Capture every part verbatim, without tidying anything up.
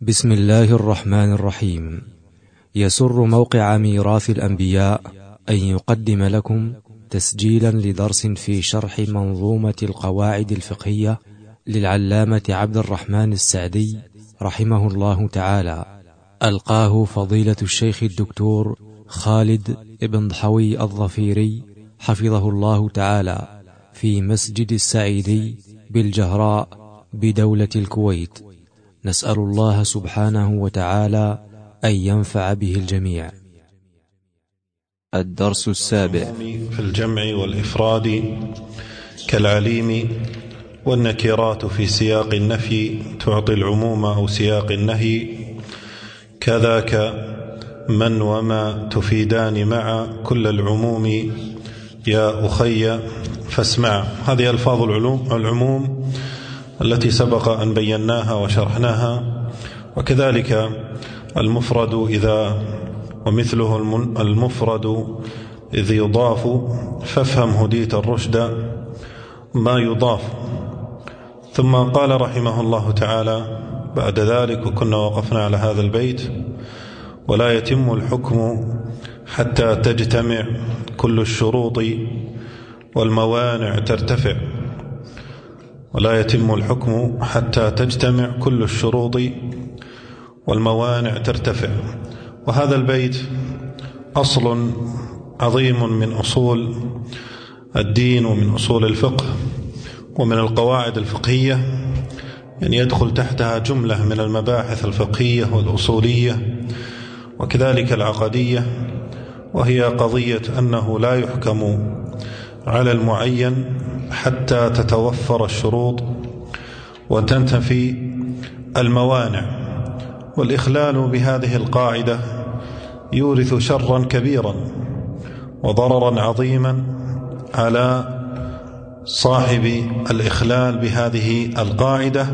بسم الله الرحمن الرحيم. يسر موقع ميراث الأنبياء أن يقدم لكم تسجيلا لدرس في شرح منظومة القواعد الفقهية للعلامة عبد الرحمن السعدي رحمه الله تعالى، ألقاه فضيلة الشيخ الدكتور خالد بن ضحوي الظفيري حفظه الله تعالى في مسجد السعيدي بالجهراء بدولة الكويت. نسأل الله سبحانه وتعالى أن ينفع به الجميع. الدرس السابع في الجمع والإفراد كالعليم، والنكرات في سياق النفي تعطي العموم أو سياق النهي، كذاك من وما تفيدان مع كل العموم يا أخي فاسمع. هذه ألفاظ العلوم العموم التي سبق أن بيناها وشرحناها. وكذلك المفرد إذا ومثله المفرد إذ يضاف فافهم هديت الرشد ما يضاف. ثم قال رحمه الله تعالى بعد ذلك، وكنا وقفنا على هذا البيت: ولا يتم الحكم حتى تجتمع كل الشروط والموانع ترتفع. ولا يتم الحكم حتى تجتمع كل الشروط والموانع ترتفع. وهذا البيت أصل عظيم من أصول الدين ومن أصول الفقه ومن القواعد الفقهية، يعني يدخل تحتها جملة من المباحث الفقهية والأصولية وكذلك العقدية، وهي قضية أنه لا يحكم على المعين حتى تتوفر الشروط وتنتفي الموانع. والإخلال بهذه القاعدة يورث شرا كبيرا وضررا عظيما على صاحب الإخلال بهذه القاعدة،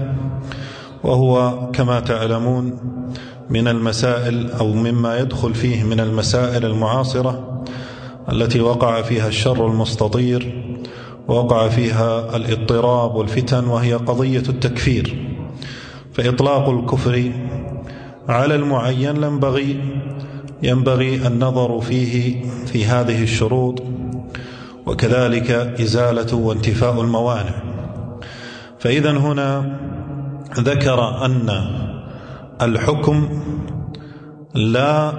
وهو كما تعلمون من المسائل أو مما يدخل فيه من المسائل المعاصرة التي وقع فيها الشر المستطير ووقع فيها الاضطراب والفتن، وهي قضية التكفير. فإطلاق الكفر على المعين ينبغي ينبغي النظر فيه في هذه الشروط، وكذلك إزالة وانتفاء الموانع. فإذا هنا ذكر أن الحكم لا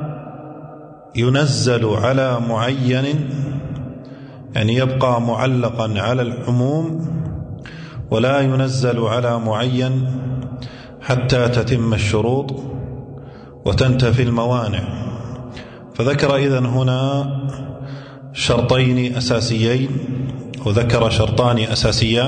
ينزل على معين، يعني يبقى معلقا على العموم، ولا ينزل على معين حتى تتم الشروط وتنتفي الموانع. فذكر إذن هنا شرطين أساسيين، وذكر شرطان أساسيان،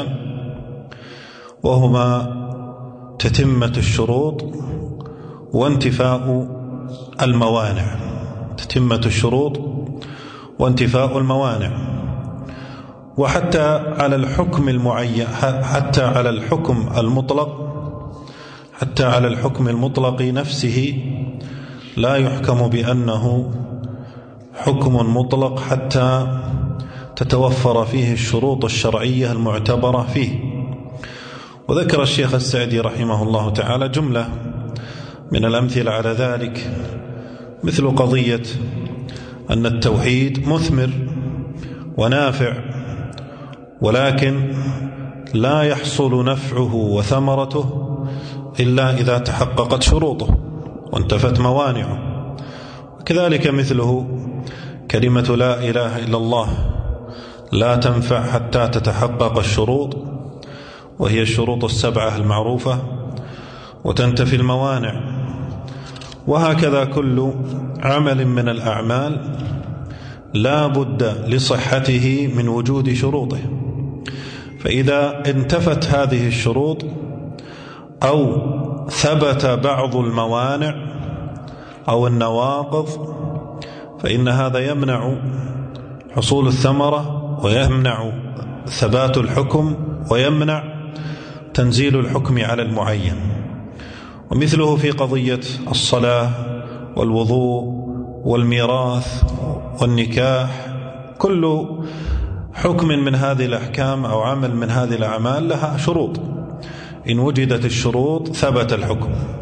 وهما تتمة الشروط وانتفاء الموانع. تتمة الشروط وانتفاء الموانع. وحتى على الحكم المعين، حتى على الحكم المطلق حتى على الحكم المطلق نفسه لا يحكم بأنه حكم مطلق حتى تتوفر فيه الشروط الشرعية المعتبرة فيه. وذكر الشيخ السعدي رحمه الله تعالى جملة من الأمثلة على ذلك، مثل قضية أن التوحيد مثمر ونافع، ولكن لا يحصل نفعه وثمرته إلا إذا تحققت شروطه وانتفت موانعه. وكذلك مثله كلمة لا إله إلا الله لا تنفع حتى تتحقق الشروط، وهي الشروط السبعة المعروفة، وتنتفي الموانع. وهكذا كل عمل من الأعمال لا بد لصحته من وجود شروطه. فإذا انتفت هذه الشروط أو ثبت بعض الموانع أو النواقض، فإن هذا يمنع حصول الثمرة، ويمنع ثبات الحكم، ويمنع تنزيل الحكم على المعين. ومثله في قضية الصلاة والوضوء والميراث والنكاح. كل حكم من هذه الأحكام أو عمل من هذه الأعمال لها شروط، إن وجدت الشروط ثبت الحكم،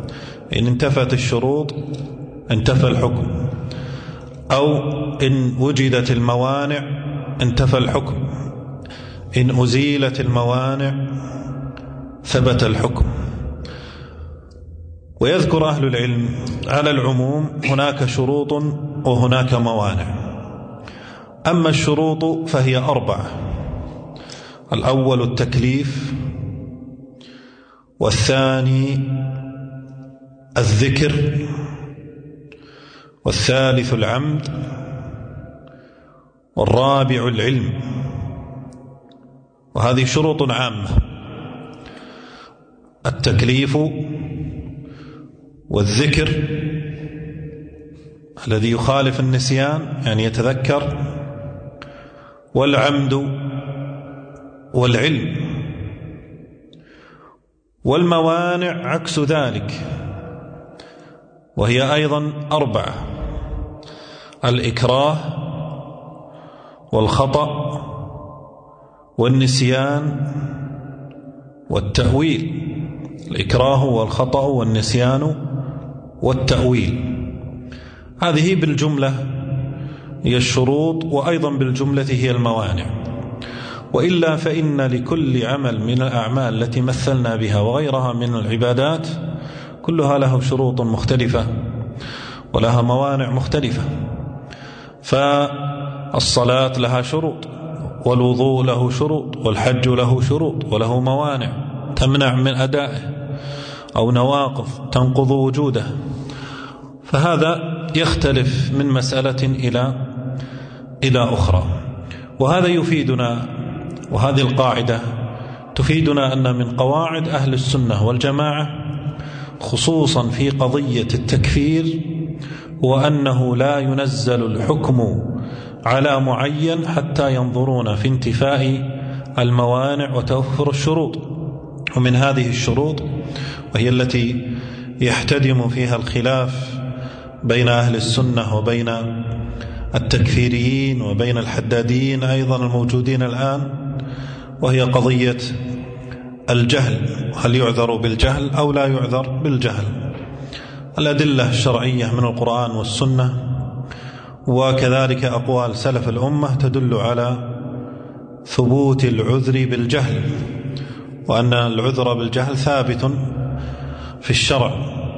إن انتفت الشروط انتفى الحكم، أو إن وجدت الموانع انتفى الحكم، إن أزيلت الموانع ثبت الحكم. ويذكر أهل العلم على العموم هناك شروط وهناك موانع. أما الشروط فهي أربعة: الأول التكليف، والثاني الذكر، والثالث العمد، والرابع العلم. وهذه شروط عامة: التكليف، والذكر الذي يخالف النسيان يعني يتذكر، والعمد، والعلم. والموانع عكس ذلك، وهي أيضا أربعة: الإكراه، والخطأ، والنسيان، والتأويل. الإكراه والخطأ والنسيان والتأويل، هذه بالجملة هي الشروط، وأيضا بالجملة هي الموانع. وإلا فإن لكل عمل من الأعمال التي مثلنا بها وغيرها من العبادات كلها له شروط مختلفة ولها موانع مختلفة. فالصلاة لها شروط، والوضوء له شروط، والحج له شروط وله موانع تمنع من أدائه، أو نواقض تنقض وجوده. فهذا يختلف من مسألة إلى إلى أخرى. وهذا يفيدنا، وهذه القاعدة تفيدنا أن من قواعد أهل السنة والجماعة خصوصا في قضية التكفير هو أنه لا ينزل الحكم على معين حتى ينظرون في انتفاء الموانع وتوفر الشروط. ومن هذه الشروط، وهي التي يحتدم فيها الخلاف بين أهل السنة وبين التكفيريين وبين الحداديين أيضا الموجودين الآن، وهي قضية الجهل: هل يعذر بالجهل أو لا يعذر بالجهل؟ الأدلة الشرعية من القرآن والسنة وكذلك أقوال سلف الأمة تدل على ثبوت العذر بالجهل، وأن العذر بالجهل ثابت في الشرع.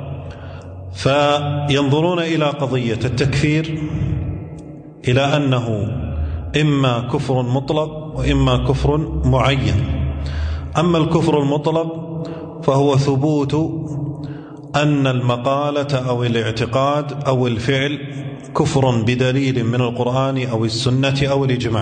فينظرون إلى قضية التكفير إلى أنه إما كفر مطلق وإما كفر معين. أما الكفر المطلق فهو ثبوت أن المقالة أو الاعتقاد أو الفعل كفر بدليل من القرآن أو السنة أو الإجماع،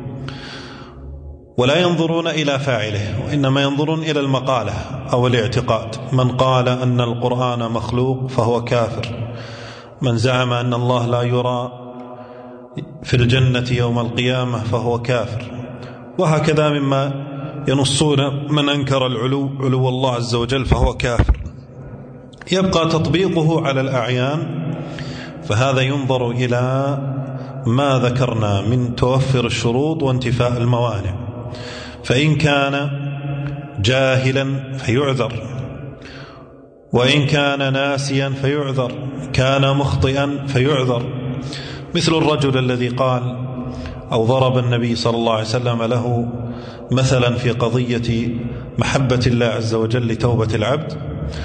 ولا ينظرون إلى فاعله، وإنما ينظرون إلى المقالة أو الاعتقاد. من قال أن القرآن مخلوق فهو كافر، من زعم أن الله لا يرى في الجنة يوم القيامة فهو كافر، وهكذا مما ينصون من أنكر العلو علو الله عز وجل فهو كافر. يبقى تطبيقه على الأعيان، فهذا ينظر إلى ما ذكرنا من توفر الشروط وانتفاء الموانع. فإن كان جاهلا فيعذر، وإن كان ناسيا فيعذر، كان مخطئا فيعذر. مثل الرجل الذي قال أو ضرب النبي صلى الله عليه وسلم له مثلا في قضية محبة الله عز وجل لتوبة العبد،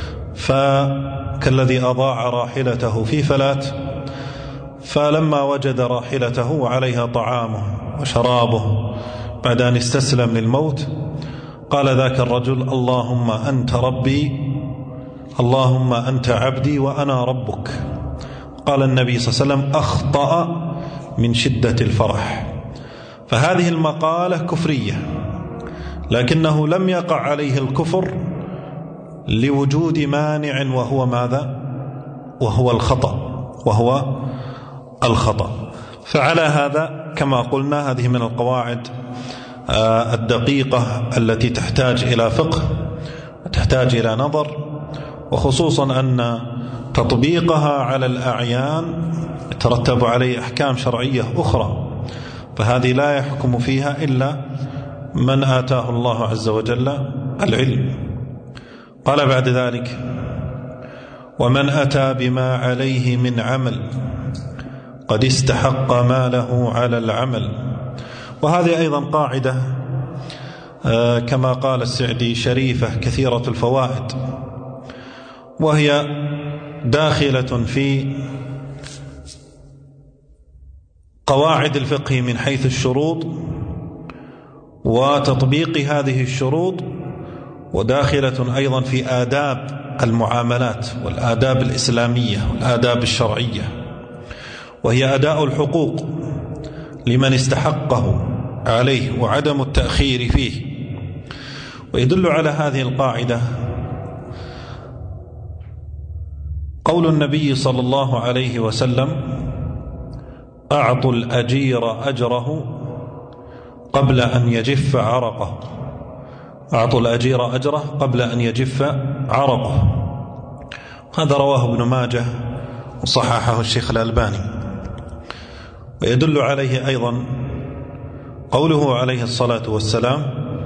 فكالذي أضاع راحلته في فلاة، فلما وجد راحلته وعليها طعامه وشرابه بعد أن استسلم للموت قال ذاك الرجل: اللهم أنت ربي، اللهم أنت عبدي وأنا ربك. قال النبي صلى الله عليه وسلم: أخطأ من شدة الفرح. فهذه المقالة كفرية، لكنه لم يقع عليه الكفر لوجود مانع وهو ماذا؟ وهو الخطأ، وهو الخطأ. فعلى هذا كما قلنا هذه من القواعد الدقيقة التي تحتاج إلى فقه وتحتاج إلى نظر، وخصوصا أن تطبيقها على الأعيان يترتب عليه أحكام شرعية أخرى، فهذه لا يحكم فيها إلا من آتاه الله عز وجل العلم. قال بعد ذلك: ومن أتى بما عليه من عمل قد استحق ما له على العمل. وهذه أيضا قاعدة كما قال السعدي شريفة كثيرة الفوائد، وهي داخلة في قواعد الفقه من حيث الشروط وتطبيق هذه الشروط، وداخلة أيضا في آداب المعاملات والآداب الإسلامية والآداب الشرعية، وهي أداء الحقوق لمن استحقه عليه وعدم التأخير فيه. ويدل على هذه القاعدة قول النبي صلى الله عليه وسلم: أعطوا الأجير أجره قبل أن يجف عرقه. أعطوا الأجير أجره قبل أن يجف عرقه. هذا رواه ابن ماجه وصححه الشيخ الألباني. ويدل عليه أيضا قوله عليه الصلاة والسلام: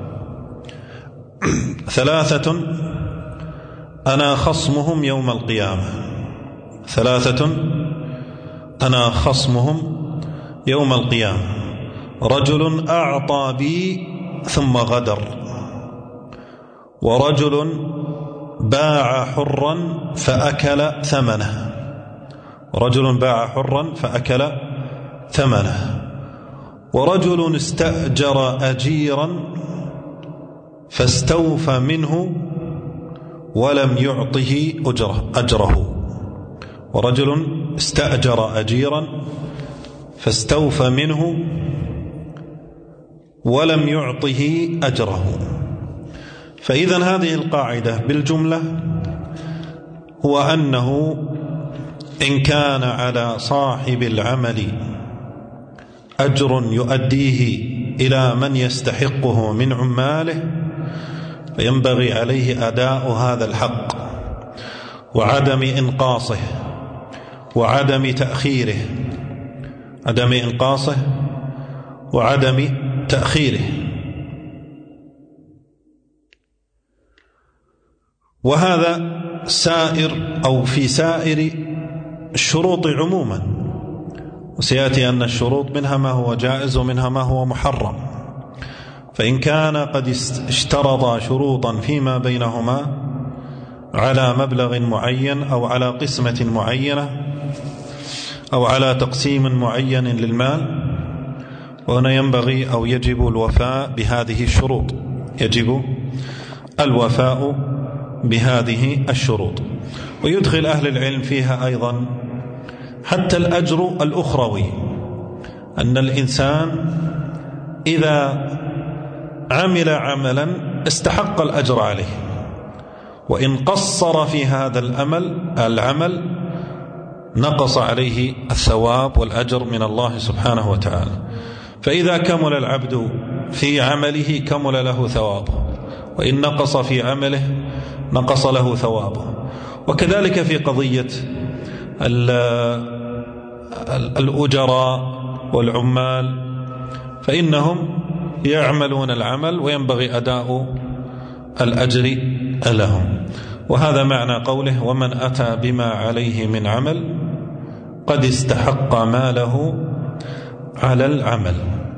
ثلاثة أنا خصمهم يوم القيامة. ثلاثة أنا خصمهم يوم القيامة: رجل أعطى بي ثم غدر، ورجل باع حرا فأكل ثمنه. رجل باع حرا فأكل ثمنه، ورجل استأجر أجيرا فاستوفى منه ولم يعطه أجره, أجره. ورجل استأجر أجيرا فاستوفى منه ولم يعطه أجره. فإذا هذه القاعدة بالجملة هو أنه إن كان على صاحب العمل أجر يؤديه إلى من يستحقه من عماله، فينبغي عليه أداء هذا الحق وعدم إنقاصه وعدم تأخيره عدم إنقاصه وعدم تأخيره. وهذا سائر أو في سائر الشروط عموما، وسيأتي أن الشروط منها ما هو جائز ومنها ما هو محرم. فإن كان قد اشترط شروطا فيما بينهما على مبلغ معين أو على قسمة معينة أو على تقسيم معين للمال، وهنا ينبغي أو يجب الوفاء بهذه الشروط يجب الوفاء بهذه الشروط. ويدخل أهل العلم فيها أيضا حتى الأجر الأخروي، أن الإنسان إذا عمل عملا استحق الأجر عليه، وإن قصر في هذا الأمل العمل نقص عليه الثواب والأجر من الله سبحانه وتعالى. فإذا كمل العبد في عمله كمل له ثوابه، وإن نقص في عمله نقص له ثوابه. وكذلك في قضية الأجراء والعمال، فإنهم يعملون العمل وينبغي أداء الأجر لهم. وهذا معنى قوله: ومن أتى بما عليه من عمل قد استحق ما له على العمل.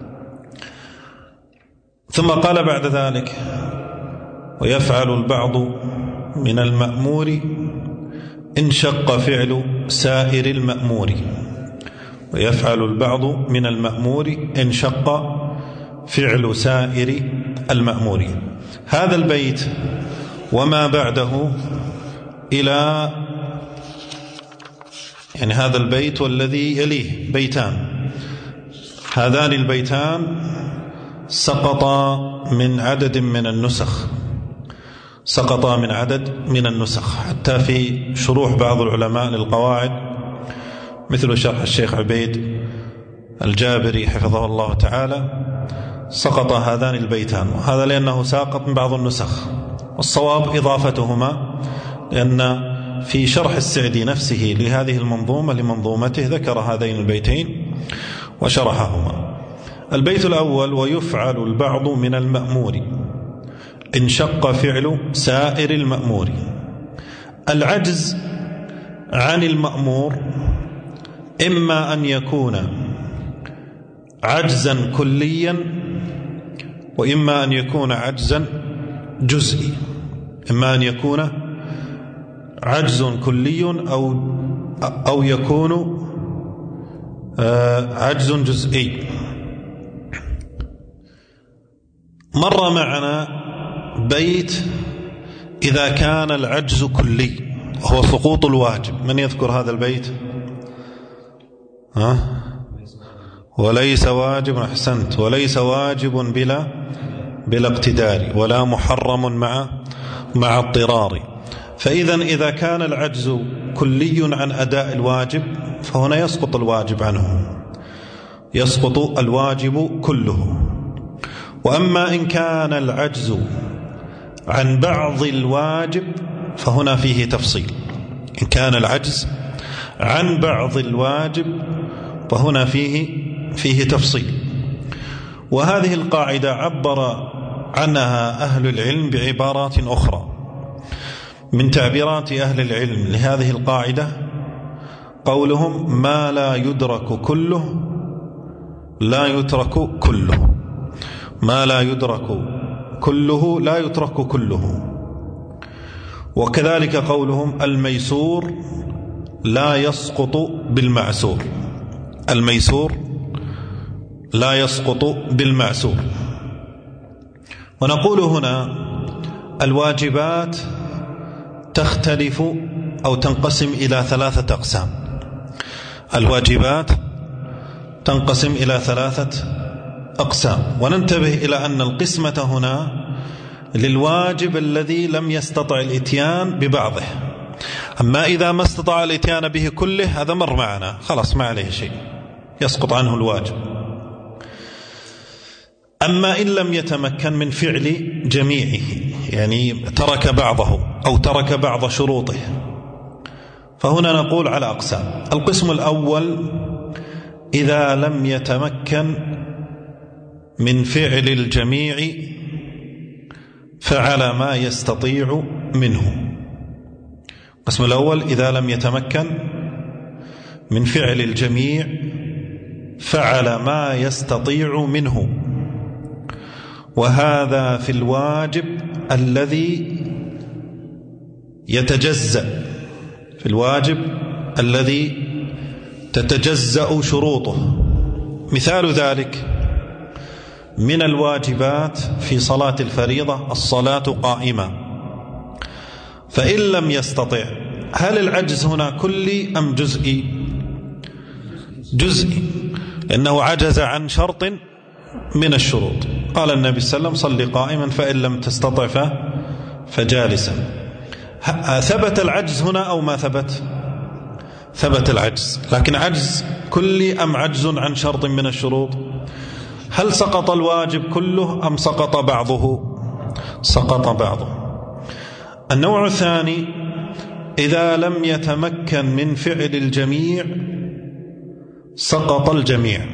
ثم قال بعد ذلك: ويفعل البعض من المأمور إن شق فعل سائر المأمور. ويفعل البعض من المأمور إن شق فعل سائر المأمور. هذا البيت وما بعده إلى يعني هذا البيت والذي يليه بيتان، هذان البيتان سقطا من عدد من النسخ سقطا من عدد من النسخ حتى في شروح بعض العلماء للقواعد مثل شرح الشيخ عبيد الجابري حفظه الله تعالى سقط هذان البيتان. وهذا لأنه ساقط من بعض النسخ، والصواب إضافتهما، لأن في شرح السعدي نفسه لهذه المنظومة لمنظومته ذكر هذين البيتين وشرحهما. البيت الأول: ويفعل البعض من المأمور إن شق فعل سائر المأمور. العجز عن المأمور إما أن يكون عجزا كليا وإما أن يكون عجزا جزئي، إما أن يكون عجز كلي أو أو يكون عجز جزئي. مر معنا بيت إذا كان العجز كلي هو سقوط الواجب. من يذكر هذا البيت؟ ها؟ وليس واجب، أحسنت، وليس واجب بلا بلا اقتدار ولا محرم مع مع اضطرار. فإذا إذا كان العجز كلي عن أداء الواجب فهنا يسقط الواجب عنه، يسقط الواجب كله. وأما إن كان العجز عن بعض الواجب فهنا فيه تفصيل. إن كان العجز عن بعض الواجب فهنا فيه فيه تفصيل. وهذه القاعدة عبر عنها أهل العلم بعبارات أخرى. من تعبيرات أهل العلم لهذه القاعدة قولهم: ما لا يدرك كله لا يترك كله، ما لا يدرك كله لا يترك كله. وكذلك قولهم: الميسور لا يسقط بالمعسور، الميسور لا يسقط بالمعسور. ونقول هنا الواجبات تختلف أو تنقسم إلى ثلاثة أقسام. الواجبات تنقسم إلى ثلاثة أقسام، وننتبه إلى أن القسمة هنا للواجب الذي لم يستطع الإتيان ببعضه. أما إذا ما استطاع الإتيان به كله هذا مر معنا، خلاص ما عليه شيء، يسقط عنه الواجب. أما إن لم يتمكن من فعل جميعه، يعني ترك بعضه أو ترك بعض شروطه، فهنا نقول على أقسام. القسم الأول: إذا لم يتمكن من فعل الجميع فعل ما يستطيع منه. القسم الأول: إذا لم يتمكن من فعل الجميع فعل ما يستطيع منه، وهذا في الواجب الذي يتجزأ، في الواجب الذي تتجزأ شروطه. مثال ذلك من الواجبات في صلاة الفريضة الصلاة قائمة، فإن لم يستطع، هل العجز هنا كلي أم جزئي؟ جزئي، لأنه عجز عن شرط من الشروط. قال النبي صلى الله عليه وسلم: صل قائما فإن لم تستطع فجالسا. ثبت العجز هنا أو ما ثبت؟ ثبت العجز، لكن عجز كلي أم عجز عن شرط من الشروط؟ هل سقط الواجب كله أم سقط بعضه؟ سقط بعضه. النوع الثاني: إذا لم يتمكن من فعل الجميع سقط الجميع.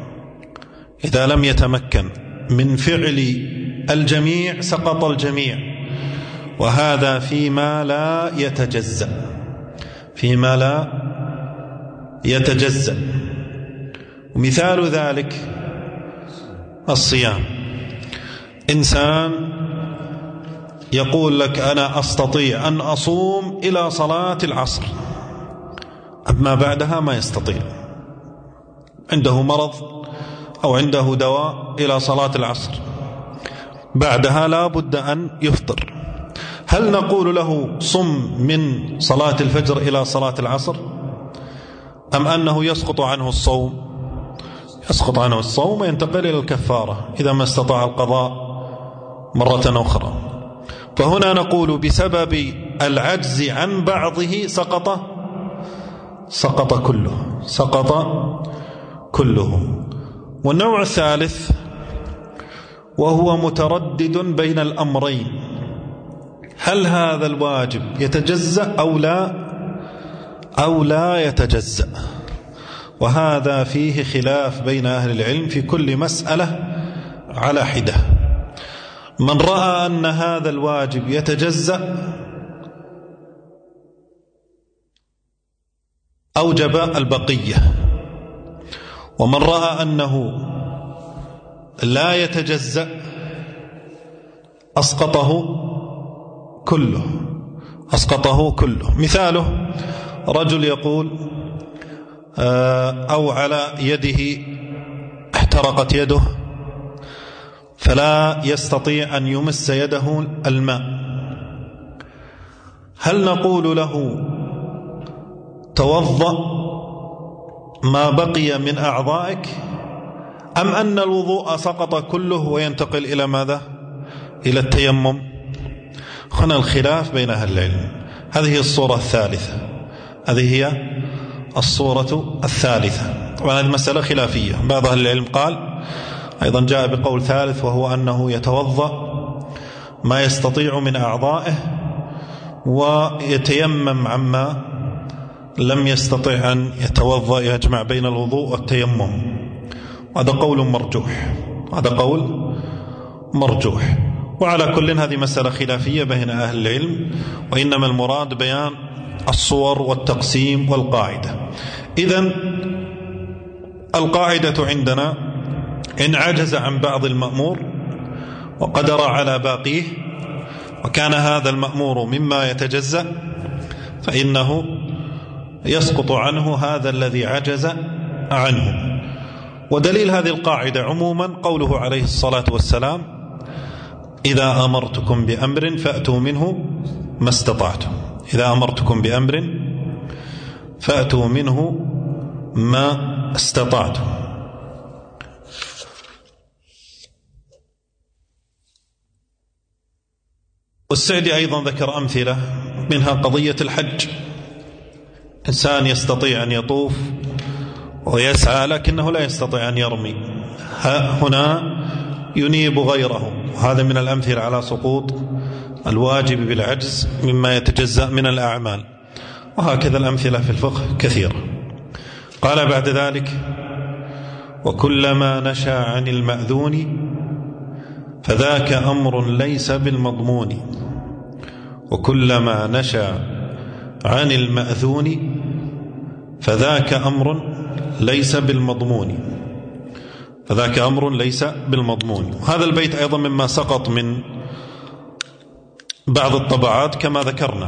إذا لم يتمكن من فعل الجميع سقط الجميع، وهذا فيما لا يتجزأ، فيما لا يتجزأ. ومثال ذلك الصيام. إنسان يقول لك: أنا أستطيع أن أصوم إلى صلاة العصر، أما بعدها ما يستطيع، عنده مرض أو عنده دواء إلى صلاة العصر، بعدها لا بد أن يفطر. هل نقول له صم من صلاة الفجر إلى صلاة العصر، أم أنه يسقط عنه الصوم؟ يسقط عنه الصوم وينتقل إلى الكفارة إذا ما استطاع القضاء مرة أخرى. فهنا نقول بسبب العجز عن بعضه سقط سقط كله سقط كله. والنوع الثالث وهو متردد بين الأمرين: هل هذا الواجب يتجزأ أو لا أو لا يتجزأ؟ وهذا فيه خلاف بين أهل العلم في كل مسألة على حدة. من رأى أن هذا الواجب يتجزأ أوجب البقية، ومن رأى أنه لا يتجزأ أسقطه كله أسقطه كله. مثاله رجل يقول أو على يده احترقت يده فلا يستطيع أن يمس يده الماء، هل نقول له توضأ ما بقي من أعضائك، أم أن الوضوء سقط كله وينتقل إلى ماذا؟ إلى التيمم؟ هنا الخلاف بين أهل العلم. هذه الصورة الثالثة هذه هي الصورة الثالثة. طبعا هذه مسألة خلافية، بعض أهل العلم قال أيضا جاء بقول ثالث، وهو أنه يتوضأ ما يستطيع من أعضائه ويتيمم عما لم يستطع أن يتوضأ، يجمع بين الوضوء والتيمم. هذا قول مرجوح هذا قول مرجوح وعلى كل هذه مسألة خلافية بين أهل العلم، وإنما المراد بيان الصور والتقسيم والقاعدة. إذن القاعدة عندنا إن عجز عن بعض المأمور وقدر على باقيه وكان هذا المأمور مما يتجزأ فإنه يسقط عنه هذا الذي عجز عنه. ودليل هذه القاعدة عموما قوله عليه الصلاة والسلام: إذا أمرتكم بأمر فأتوا منه ما استطعتم. إذا أمرتكم بأمر فأتوا منه ما استطعتم. والسعدي أيضا ذكر أمثلة، منها قضية الحج. إنسان يستطيع أن يطوف ويسعى لكنه لا يستطيع أن يرمي، هنا ينيب غيره. هذا من الأمثلة على سقوط الواجب بالعجز مما يتجزأ من الأعمال، وهكذا الأمثلة في الفقه كثيرة. قال بعد ذلك: وكلما نشا عن المأذون فذاك أمر ليس بالمضمون. وكلما نشا عن المأذون فذاك أمر ليس بالمضمون فذاك أمر ليس بالمضمون. هذا البيت أيضا مما سقط من بعض الطبعات كما ذكرنا.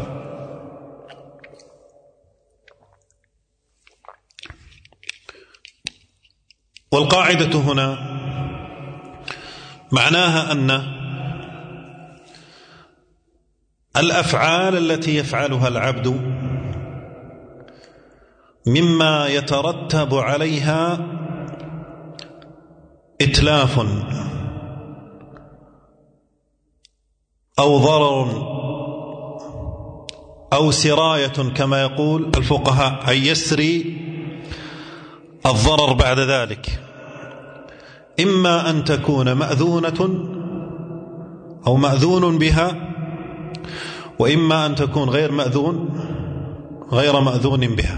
والقاعدة هنا معناها أن الأفعال التي يفعلها العبد مما يترتب عليها إتلاف أو ضرر أو سراية كما يقول الفقهاء، أي يسري الضرر بعد ذلك، إما أن تكون مأذونة أو مأذون بها، وإما أن تكون غير مأذون غير مأذون بها.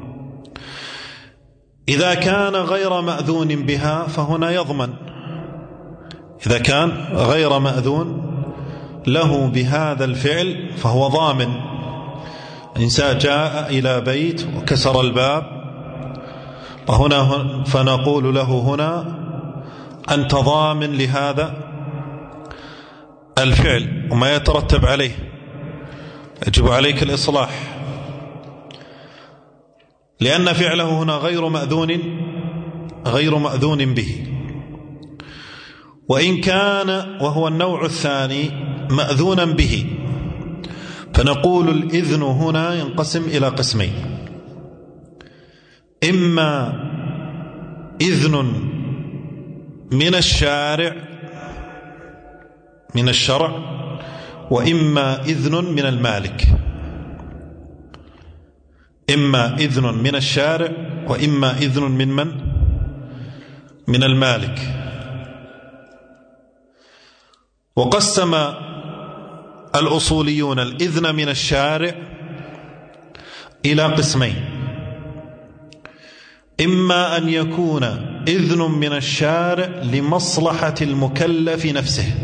إذا كان غير مأذون بها فهنا يضمن، إذا كان غير مأذون له بهذا الفعل فهو ضامن. إنسان جاء إلى بيت وكسر الباب وهنا فنقول له هنا أنت ضامن لهذا الفعل وما يترتب عليه، يجب عليك الإصلاح، لأن فعله هنا غير مأذون غير مأذون به. وإن كان وهو النوع الثاني مأذونا به فنقول الإذن هنا ينقسم إلى قسمين: إما إذن من الشارع من الشرع، وإما إذن من المالك. إما إذن من الشارع وإما إذن من من؟ من المالك. وقسم الأصوليون الإذن من الشارع إلى قسمين: إما أن يكون إذن من الشارع لمصلحة المكلف نفسه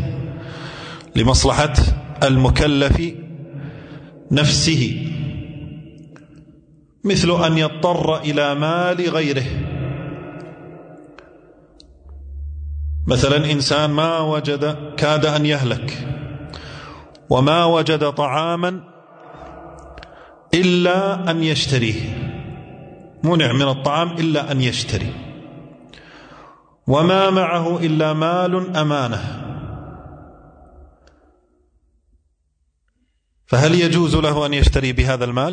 لمصلحة المكلف نفسه مثل أن يضطر إلى مال غيره. مثلا إنسان ما وجد، كاد أن يهلك وما وجد طعاما إلا أن يشتريه، منع من الطعام إلا أن يشتري، وما معه إلا مال أمانة، فهل يجوز له أن يشتري بهذا المال؟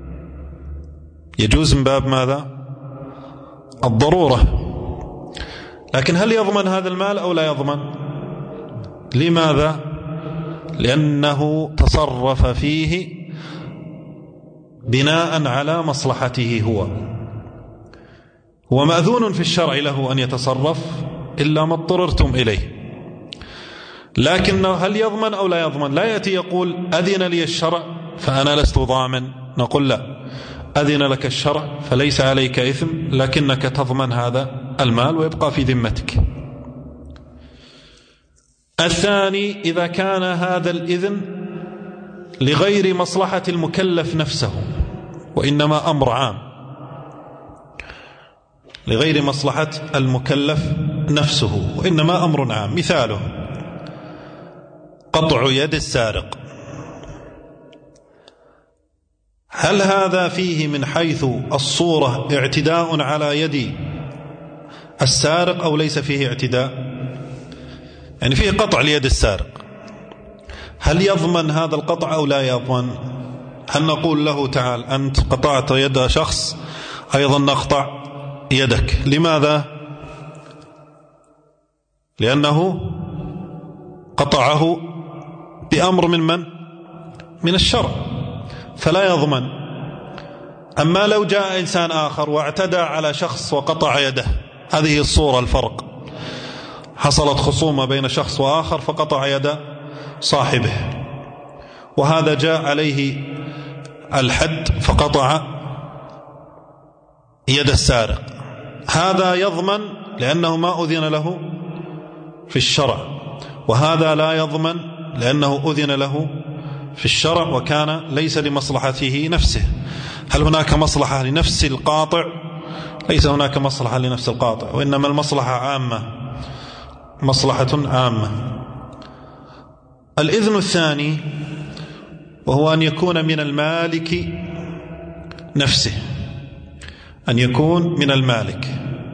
يجوز من باب ماذا؟ الضرورة. لكن هل يضمن هذا المال أو لا يضمن؟ لماذا؟ لأنه تصرف فيه بناء على مصلحته هو هو مأذون في الشرع له أن يتصرف إلا ما اضطررتم إليه. لكن هل يضمن أو لا يضمن؟ لا يأتي يقول أذن لي الشرع فأنا لست ضامن، نقول لا، أذن لك الشرع فليس عليك إثم، لكنك تضمن هذا المال ويبقى في ذمتك. الثاني، إذا كان هذا الإذن لغير مصلحة المكلف نفسه وإنما أمر عام، لغير مصلحة المكلف نفسه وإنما أمر عام. مثاله قطع يد السارق، هل هذا فيه من حيث الصورة اعتداء على يد السارق أو ليس فيه اعتداء؟ يعني فيه قطع ليد السارق، هل يضمن هذا القطع أو لا يضمن؟ هل نقول له تعال أنت قطعت يد شخص أيضا نقطع يدك؟ لماذا؟ لأنه قطعه بأمر من من؟ من الشرع، فلا يضمن. أما لو جاء إنسان آخر واعتدى على شخص وقطع يده، هذه الصورة الفرق، حصلت خصومة بين شخص وآخر فقطع يد صاحبه، وهذا جاء عليه الحد فقطع يد السارق، هذا يضمن لأنه ما أذن له في الشرع، وهذا لا يضمن لأنه أذن له في الشرع وكان ليس لمصلحته نفسه. هل هناك مصلحة لنفس القاطع؟ ليس هناك مصلحة لنفس القاطع، وإنما المصلحة عامة، مصلحة عامة. الإذن الثاني وهو أن يكون من المالك نفسه، أن يكون من المالك،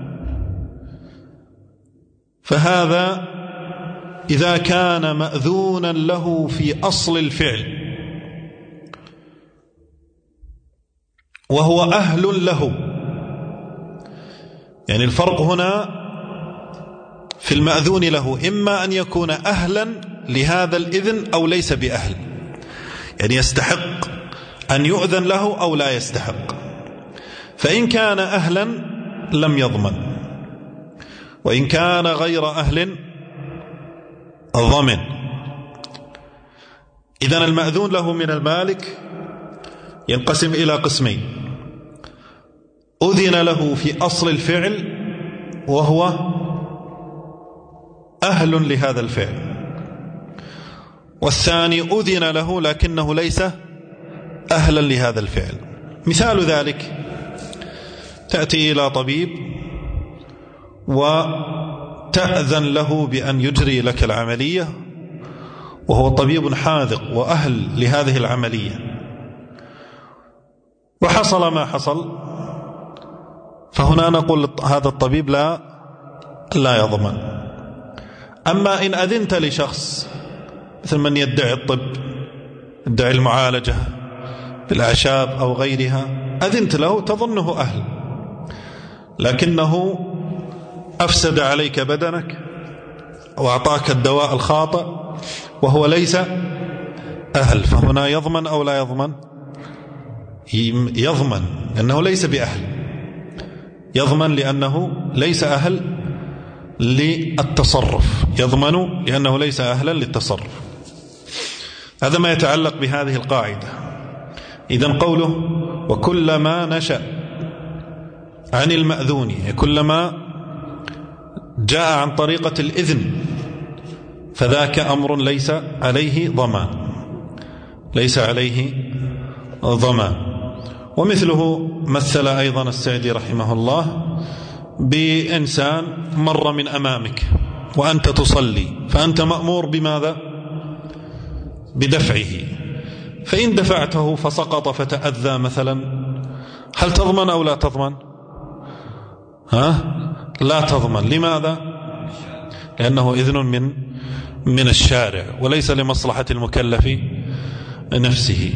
فهذا إذا كان مأذونا له في أصل الفعل وهو أهل له، يعني الفرق هنا في المأذون له، إما أن يكون أهلا لهذا الإذن أو ليس بأهل، يعني يستحق أن يؤذن له أو لا يستحق. فإن كان أهلا لم يضمن، وإن كان غير أهل ضمن. إذن المأذون له من المالك ينقسم إلى قسمين: أذن له في أصل الفعل وهو أهل لهذا الفعل، والثاني أذن له لكنه ليس أهلا لهذا الفعل. مثال ذلك: تأتي إلى طبيب وتأذن له بأن يجري لك العملية وهو طبيب حاذق وأهل لهذه العملية، وحصل ما حصل، فهنا نقول هذا الطبيب لا لا يضمن. أما إن أذنت لشخص مثل من يدعي الطب، يدعي المعالجة بالأعشاب أو غيرها، أذنت له تظنه أهل، لكنه أفسد عليك بدنك وأعطاك الدواء الخاطئ وهو ليس أهل، فهنا يضمن أو لا يضمن؟ يضمن لأنه ليس بأهل، يضمن لأنه ليس أهل للتصرف، يضمن لأنه ليس أهلا للتصرف. هذا ما يتعلق بهذه القاعدة. إذن قوله وكلما نشأ عن المأذون، كلما جاء عن طريقة الإذن فذاك أمر ليس عليه ضمان، ليس عليه ضمان. ومثله مثل أيضا السعدي رحمه الله بإنسان مر من أمامك وأنت تصلي، فأنت مأمور بماذا؟ بدفعه، فإن دفعته فسقط فتأذى مثلا، هل تضمن أو لا تضمن؟ ها؟ لا تضمن. لماذا؟ لأنه إذن من من الشارع وليس لمصلحة المكلف نفسه.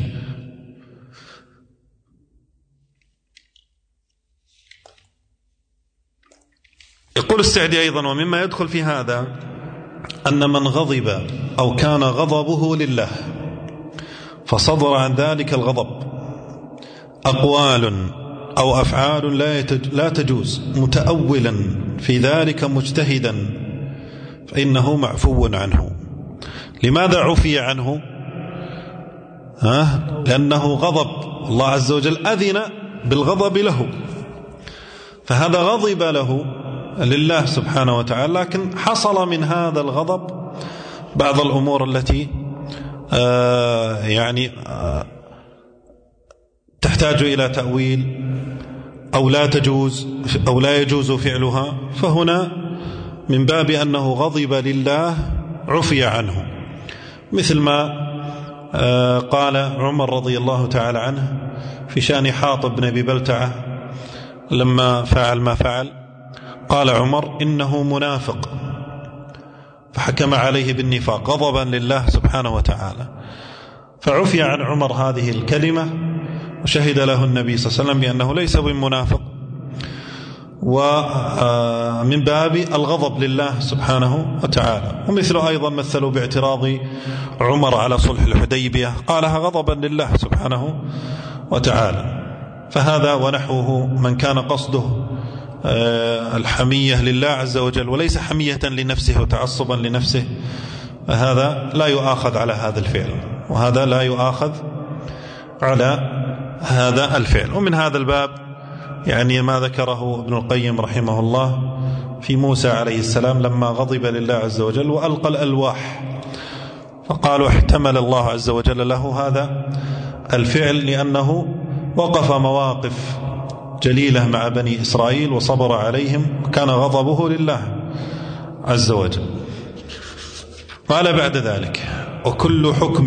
يقول السعدي أيضا: ومما يدخل في هذا أن من غضب أو كان غضبه لله فصدر عن ذلك الغضب أقوال أو أفعال لا تجوز متأولا في ذلك مجتهدا فإنه معفو عنه. لماذا عفي عنه؟ ها؟ لأنه غضب، الله عز وجل أذن بالغضب له، فهذا غضب له لله سبحانه وتعالى، لكن حصل من هذا الغضب بعض الأمور التي آه يعني آه تحتاج إلى تأويل أو لا تجوز أو لا يجوز فعلها، فهنا من باب أنه غضب لله عفي عنه، مثل ما آه قال عمر رضي الله تعالى عنه في شأن حاطب بن أبي بلتعة لما فعل ما فعل، قال عمر: إنه منافق، فحكم عليه بالنفاق غضبا لله سبحانه وتعالى، فعفي عن عمر هذه الكلمة، وشهد له النبي صلى الله عليه وسلم بأنه ليس بمنافق، ومن باب الغضب لله سبحانه وتعالى. ومثل أيضا مثلوا باعتراض عمر على صلح الحديبية، قالها غضبا لله سبحانه وتعالى. فهذا ونحوه من كان قصده الحمية لله عز وجل وليس حمية لنفسه وتعصبا لنفسه، فهذا لا يؤاخذ على هذا الفعل، وهذا لا يؤاخذ على هذا الفعل. ومن هذا الباب يعني ما ذكره ابن القيم رحمه الله في موسى عليه السلام لما غضب لله عز وجل وألقى الألواح، فقالوا احتمل الله عز وجل له هذا الفعل لأنه وقف مواقف جليلة مع بني إسرائيل وصبر عليهم، كان غضبه لله عز وجل. قال بعد ذلك: وكل حكم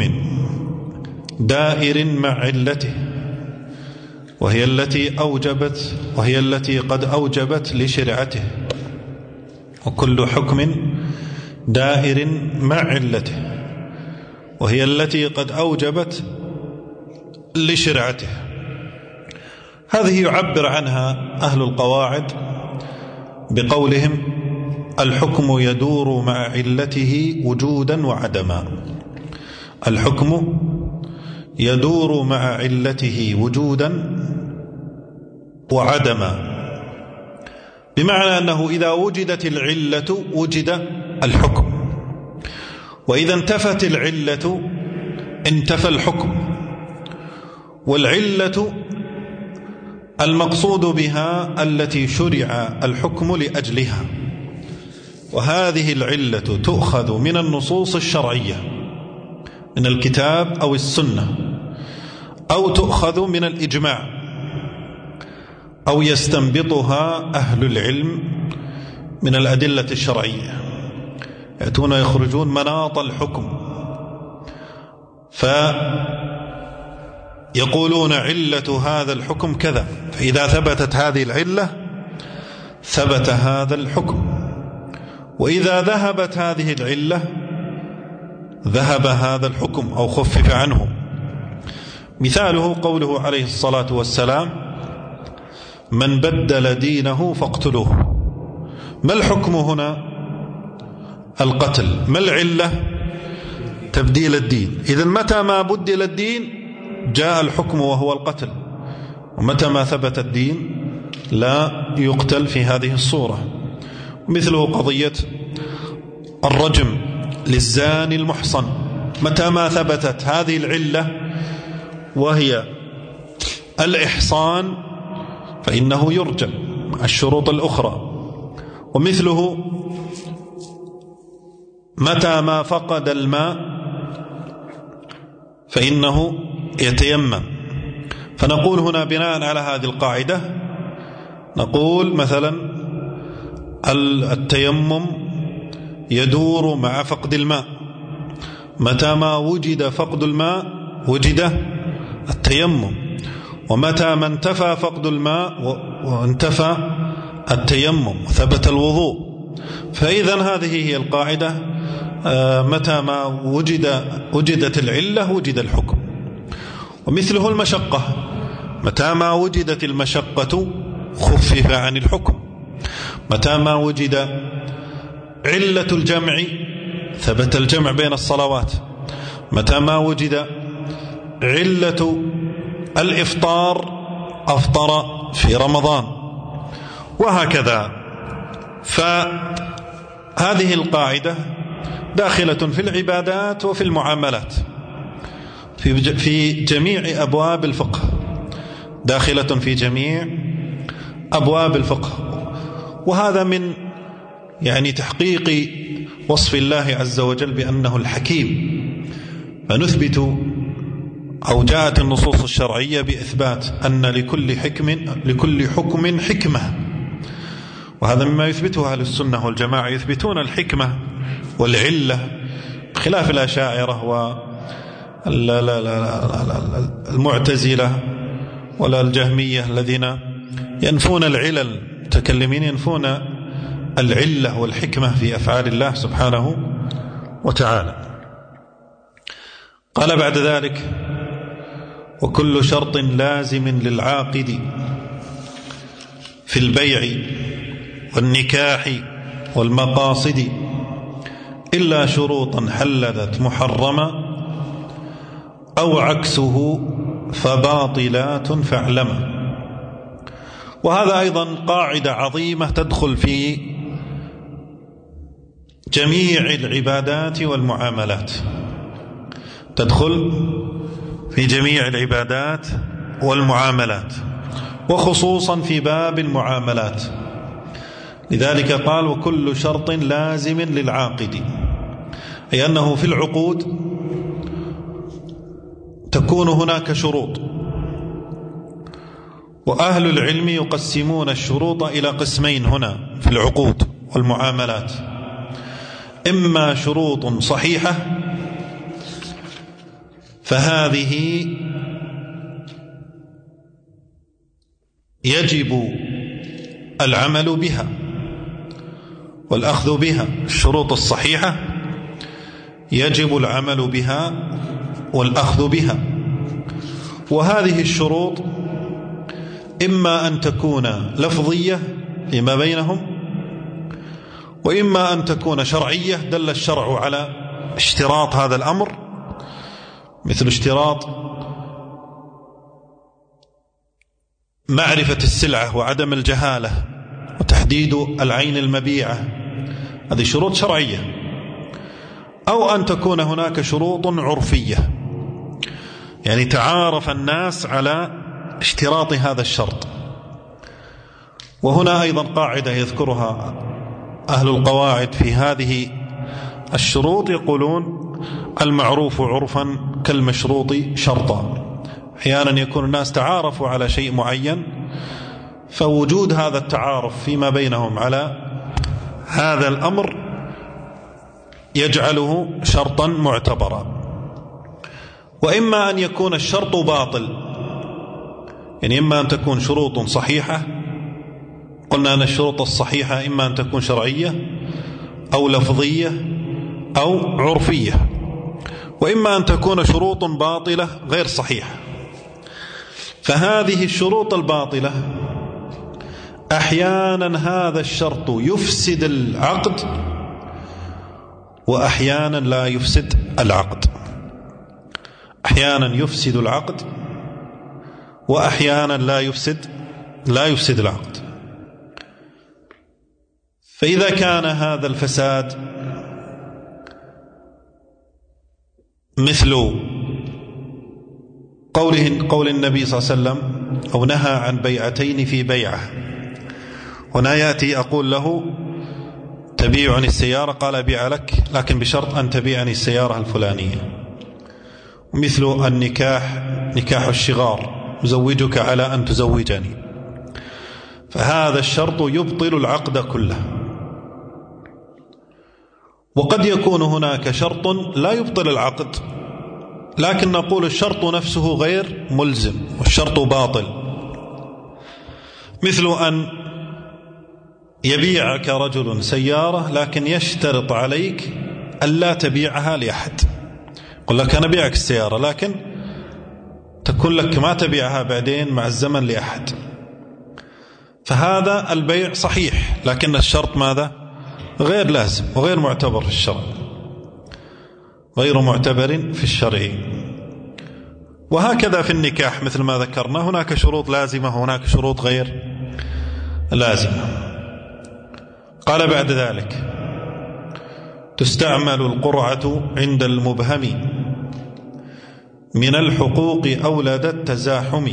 دائر مع علته وهي التي أوجبت وهي التي قد أوجبت لشرعته. وكل حكم دائر مع علته وهي التي قد أوجبت لشرعته. هذه يعبر عنها أهل القواعد بقولهم: الحكم يدور مع علته وجودا وعدما. الحكم يدور مع علته وجودا وعدما، بمعنى أنه إذا وجدت العلة وجد الحكم، وإذا انتفت العلة انتفى الحكم. والعلة المقصود بها التي شرع الحكم لأجلها، وهذه العلة تؤخذ من النصوص الشرعية من الكتاب أو السنة، أو تؤخذ من الإجماع، أو يستنبطها أهل العلم من الأدلة الشرعية، يأتون يخرجون مناط الحكم فيقولون علة هذا الحكم كذا، فإذا ثبتت هذه العلة ثبت هذا الحكم، وإذا ذهبت هذه العلة ذهب هذا الحكم أو خفف عنه. مثاله قوله عليه الصلاة والسلام: من بدل دينه فاقتلوه. ما الحكم هنا؟ القتل. ما العلة؟ تبديل الدين. إذن متى ما بدل الدين جاء الحكم وهو القتل، ومتى ما ثبت الدين لا يقتل في هذه الصورة. مثله قضية الرجم للزاني المحصن، متى ما ثبتت هذه العلة وهي الإحصان فإنه يرجم مع الشروط الأخرى. ومثله متى ما فقد الماء فإنه يتيمم، فنقول هنا بناء على هذه القاعدة، نقول مثلا التيمم يدور مع فقد الماء، متى ما وجد فقد الماء وجد التيمم، ومتى ما انتفى فقد الماء وانتفى التيمم وثبت الوضوء. فإذا هذه هي القاعدة، متى ما وجد وجدت العلة وجد الحكم. ومثله المشقة، متى ما وجدت المشقة خفف عن الحكم، متى ما وجد علة الجمع ثبت الجمع بين الصلوات، متى ما وجد علة الإفطار أفطر في رمضان، وهكذا. فهذه القاعدة داخلة في العبادات وفي المعاملات، في جميع أبواب الفقه، داخلة في جميع أبواب الفقه. وهذا من يعني تحقيق وصف الله عز وجل بأنه الحكيم، فنثبت أو جاءت النصوص الشرعية بإثبات أن لكل حكم لكل حكم حكمة، وهذا مما يثبته أهل السنة والجماعة، يثبتون الحكمة والعلة خلاف الأشاعرة والمعتزلة ولا الجهمية الذين ينفون العلل، المتكلمين ينفون العلة والحكمة في أفعال الله سبحانه وتعالى. قال بعد ذلك: وكل شرط لازم للعاقد في البيع والنكاح والمقاصد إلا شروطا حللت محرمة أو عكسه فباطلات فاعلم. وهذا أيضا قاعدة عظيمة تدخل في جميع العبادات والمعاملات، تدخل في جميع العبادات والمعاملات، وخصوصا في باب المعاملات. لذلك قال: وكل شرط لازم للعاقد، أي أنه في العقود تكون هناك شروط، وأهل العلم يقسمون الشروط إلى قسمين هنا في العقود والمعاملات: إما شروط صحيحة فهذه يجب العمل بها والأخذ بها، الشروط الصحيحة يجب العمل بها والأخذ بها. وهذه الشروط إما أن تكون لفظية فيما بينهم، وإما أن تكون شرعية دل الشرع على اشتراط هذا الأمر، مثل اشتراط معرفة السلعة وعدم الجهالة وتحديد العين المبيعة، هذه شروط شرعية. أو أن تكون هناك شروط عرفية، يعني تعارف الناس على اشتراط هذا الشرط. وهنا أيضا قاعدة يذكرها أهل القواعد في هذه الشروط، يقولون: المعروف عرفا كالمشروط شرطا. أحيانا يكون الناس تعارفوا على شيء معين، فوجود هذا التعارف فيما بينهم على هذا الأمر يجعله شرطا معتبرا. وإما أن يكون الشرط باطل، يعني إما أن تكون شروط صحيحة، قلنا أن الشروط الصحيحة إما أن تكون شرعية أو لفظية أو عرفية، وإما أن تكون شروط باطلة غير صحيحة. فهذه الشروط الباطلة أحيانا هذا الشرط يفسد العقد، وأحيانا لا يفسد العقد، أحيانا يفسد العقد وأحيانا لا يفسد لا يفسد العقد. فإذا كان هذا الفساد مثل قوله قول النبي صلى الله عليه وسلم: أو نهى عن بيعتين في بيعة، هنا يأتي أقول له: تبيعني السيارة؟ قال: أبيع لك، لكن بشرط أن تبيعني السيارة الفلانية. مثل النكاح، نكاح الشغار، أزوجك على أن تزوجني، فهذا الشرط يبطل العقد كله. وقد يكون هناك شرط لا يبطل العقد، لكن نقول الشرط نفسه غير ملزم والشرط باطل، مثل أن يبيعك رجل سيارة لكن يشترط عليك ألا تبيعها لأحد. يقول لك أنا بيعك السيارة لكن تكون لك ما تبيعها بعدين مع الزمن لأحد، فهذا البيع صحيح لكن الشرط ماذا؟ غير لازم وغير معتبر في الشرع، غير معتبر في الشرع. وهكذا في النكاح مثل ما ذكرنا، هناك شروط لازمة وهناك شروط غير لازمة. قال بعد ذلك: تستعمل القرعة عند المبهم من الحقوق أولد التزاحم.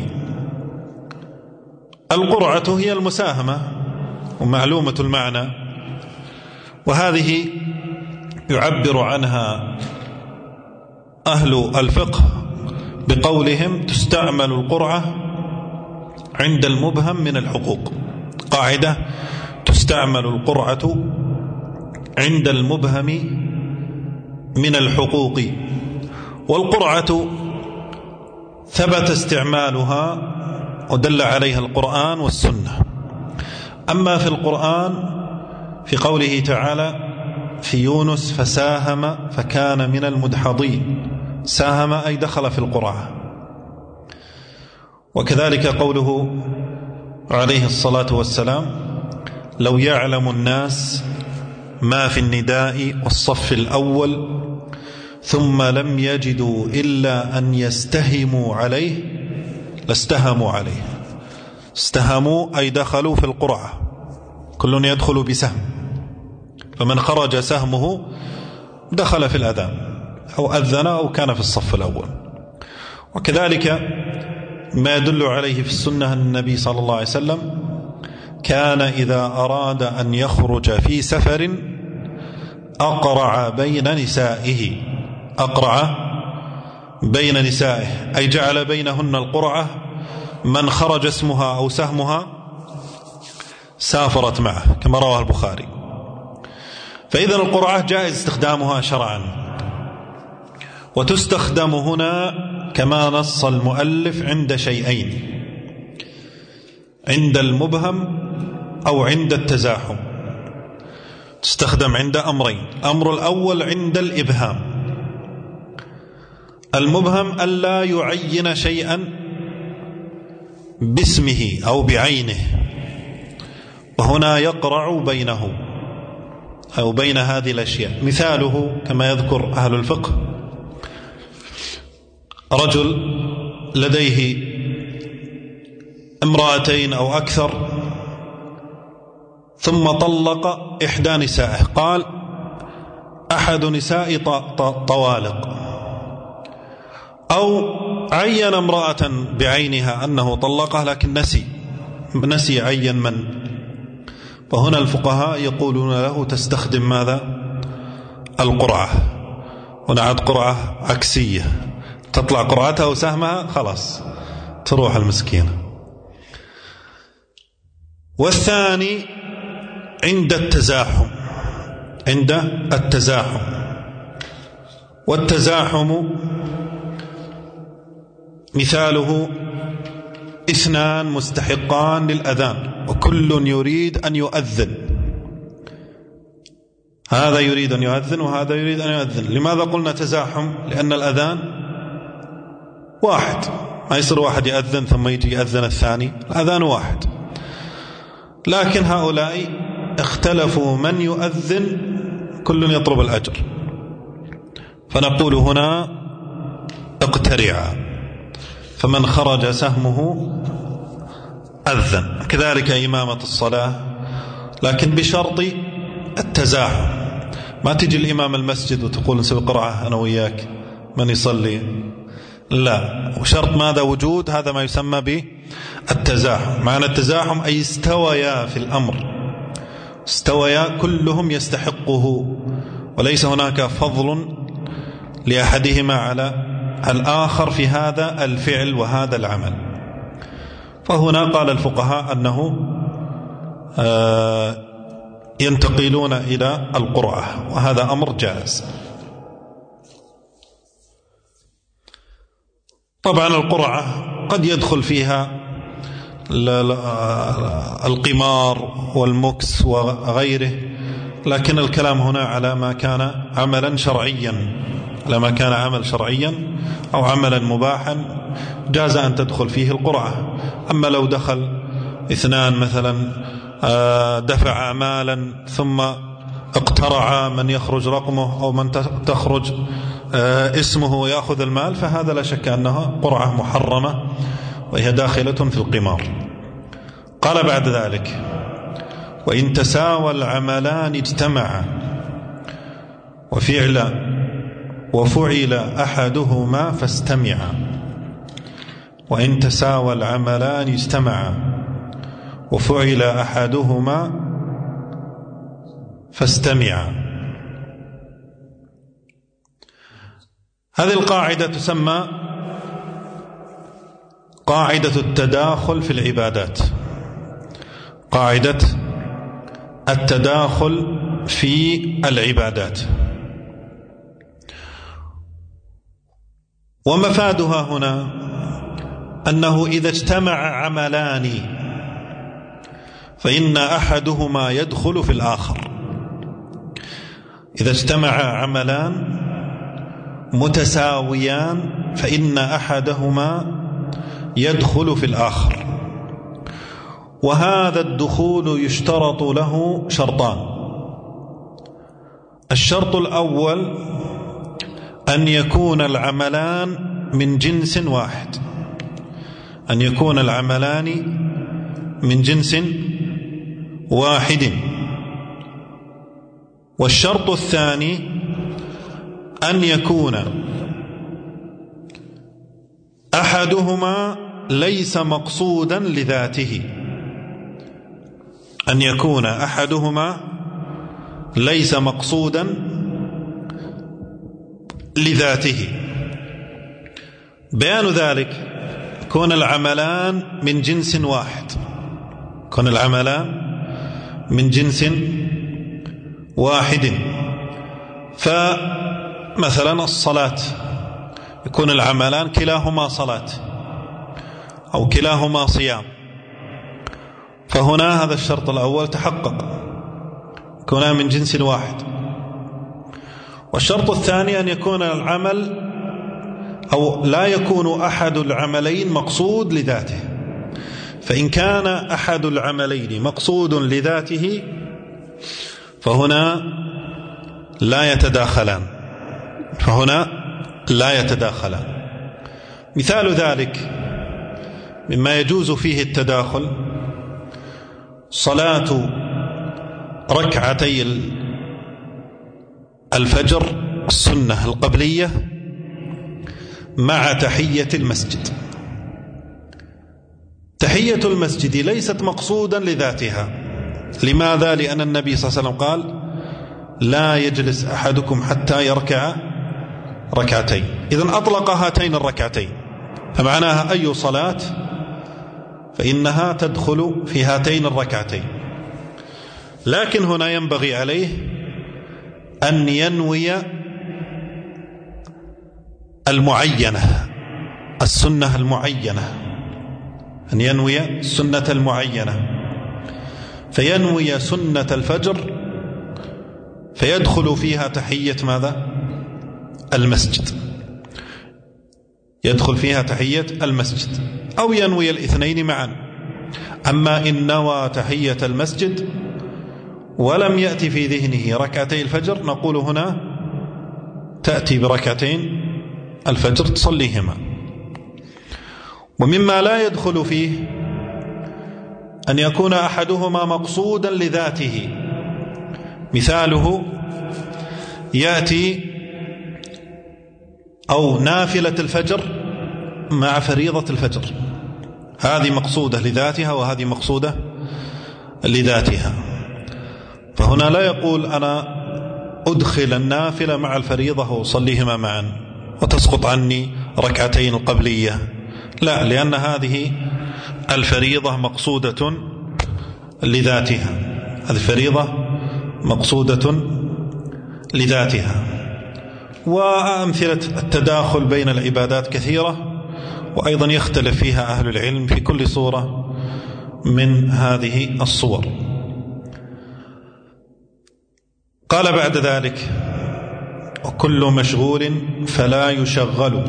القرعة هي المساهمة ومعلومة المعنى، وهذه يعبر عنها أهل الفقه بقولهم تستعمل القرعة عند المبهم من الحقوق. قاعدة: تستعمل القرعة عند المبهم من الحقوق. والقرعة ثبت استعمالها ودل عليها القرآن والسنة. أما في القرآن في قوله تعالى في يونس: فساهم فكان من المدحضين، ساهم أي دخل في القرعة. وكذلك قوله عليه الصلاة والسلام: لو يعلم الناس ما في النداء والصف الأول ثم لم يجدوا إلا أن يستهموا عليه لاستهموا عليه. استهموا أي دخلوا في القرعة، كل يدخل بسهم، فمن خرج سهمه دخل في الأذان أو أذن أو كان في الصف الأول. وكذلك ما يدل عليه في السنة أن النبي صلى الله عليه وسلم كان إذا أراد أن يخرج في سفر أقرع بين نسائه، أقرع بين نسائه أي جعل بينهن القرعة، من خرج اسمها أو سهمها سافرت معه، كما رواه البخاري. فإذا القرعة جائز استخدامها شرعا، وتستخدم هنا كما نص المؤلف عند شيئين: عند المبهم أو عند التزاحم. تستخدم عند أمرين: الأمر الأول عند الإبهام. المبهم ألا يعين شيئا باسمه أو بعينه، وهنا يقرع بينه أو بين هذه الأشياء. مثاله كما يذكر أهل الفقه: رجل لديه امرأتين أو أكثر ثم طلق إحدى نسائه، قال أحد نساء طوالق، أو عين امرأة بعينها أنه طلقها لكن نسي نسي عين من، فهنا الفقهاء يقولون له تستخدم ماذا؟ القرعة. هنا عاد قرعة عكسية، تطلع قرعتها وسهمها خلاص تروح المسكينة. والثاني عند التزاحم، عند التزاحم. والتزاحم مثاله اثنان مستحقان للأذان وكل يريد أن يؤذن، هذا يريد أن يؤذن وهذا يريد أن يؤذن. لماذا قلنا تزاحم؟ لأن الأذان واحد، ما يصير واحد يأذن ثم يجي يأذن الثاني، الأذان واحد. لكن هؤلاء اختلفوا من يؤذن، كل يطلب الأجر، فنقول هنا اقترعا، فمن خرج سهمه أذن. كذلك إمامة الصلاة، لكن بشرط التزاحم. ما تجي الإمام المسجد وتقول نسوي قرعة أنا وياك من يصلي، لا، وشرط ماذا؟ وجود هذا ما يسمى بالتزاحم. معنى التزاحم أي استويا في الأمر، استويا كلهم يستحقه، وليس هناك فضل لأحدهما على الآخر في هذا الفعل وهذا العمل. فهنا قال الفقهاء أنه ينتقلون إلى القرعة، وهذا أمر جائز. طبعا القرعة قد يدخل فيها القمار والمكس وغيره، لكن الكلام هنا على ما كان عملا شرعيا، على ما كان عمل شرعيا أو عملا مباحا جاز أن تدخل فيه القرعة. أما لو دخل اثنان مثلا دفع مالا ثم اقترع من يخرج رقمه أو من تخرج اسمه ويأخذ المال، فهذا لا شك أنها قرعة محرمة وهي داخلة في القمار. قال بعد ذلك: وإن تساوى العملان اجتمعا وفعل وفعل أحدهما فاستمعا. وإن تساوى العملان اجتمعا وفعل أحدهما فاستمعا. هذه القاعدة تسمى قاعدة التداخل في العبادات، قاعدة التداخل في العبادات. ومفادها هنا أنه إذا اجتمع عملان فإن أحدهما يدخل في الآخر. إذا اجتمع عملان متساويان فإن أحدهما يدخل في الآخر، وهذا الدخول يشترط له شرطان. الشرط الأول أن يكون العملان من جنس واحد، أن يكون العملان من جنس واحد. والشرط الثاني أن يكون أحدهما ليس مقصودا لذاته، أن يكون أحدهما ليس مقصودا لذاته. بيان ذلك كون العملان من جنس واحد، كون العملان من جنس واحد. فمثلا الصلاة يكون العملان كلاهما صلاة أو كلاهما صيام، فهنا هذا الشرط الأول تحقق، كونها من جنس واحد. والشرط الثاني أن يكون العمل أو لا يكون أحد العملين مقصود لذاته، فإن كان أحد العملين مقصود لذاته فهنا لا يتداخلان، فهنا لا يتداخلان. مثال ذلك مما يجوز فيه التداخل صلاة ركعتي الفجر السنة القبلية مع تحية المسجد. تحية المسجد ليست مقصودا لذاتها. لماذا؟ لأن النبي صلى الله عليه وسلم قال: لا يجلس أحدكم حتى يركع ركعتين. إذن أطلق هاتين الركعتين، فمعناها أي صلاة فإنها تدخل في هاتين الركعتين. لكن هنا ينبغي عليه أن ينوي المعينة، السنة المعينة، أن ينوي السنة المعينة، فينوي سنة الفجر فيدخل فيها تحية ماذا؟ المسجد، يدخل فيها تحية المسجد، أو ينوي الاثنين معا. أما إن نوى تحية المسجد ولم يأتي في ذهنه ركعتي الفجر، نقول هنا تأتي بركعتين الفجر تصليهما. ومما لا يدخل فيه أن يكون أحدهما مقصودا لذاته. مثاله يأتي أو نافلة الفجر مع فريضة الفجر، هذه مقصودة لذاتها وهذه مقصودة لذاتها، فهنا لا يقول أنا أدخل النافلة مع الفريضة وأصليهما معا وتسقط عني ركعتين القبلية، لا، لأن هذه الفريضة مقصودة لذاتها، الفريضة مقصودة لذاتها. وأمثلة التداخل بين العبادات كثيرة، وأيضا يختلف فيها أهل العلم في كل صورة من هذه الصور. قال بعد ذلك: وكل مشغول فلا يشغل،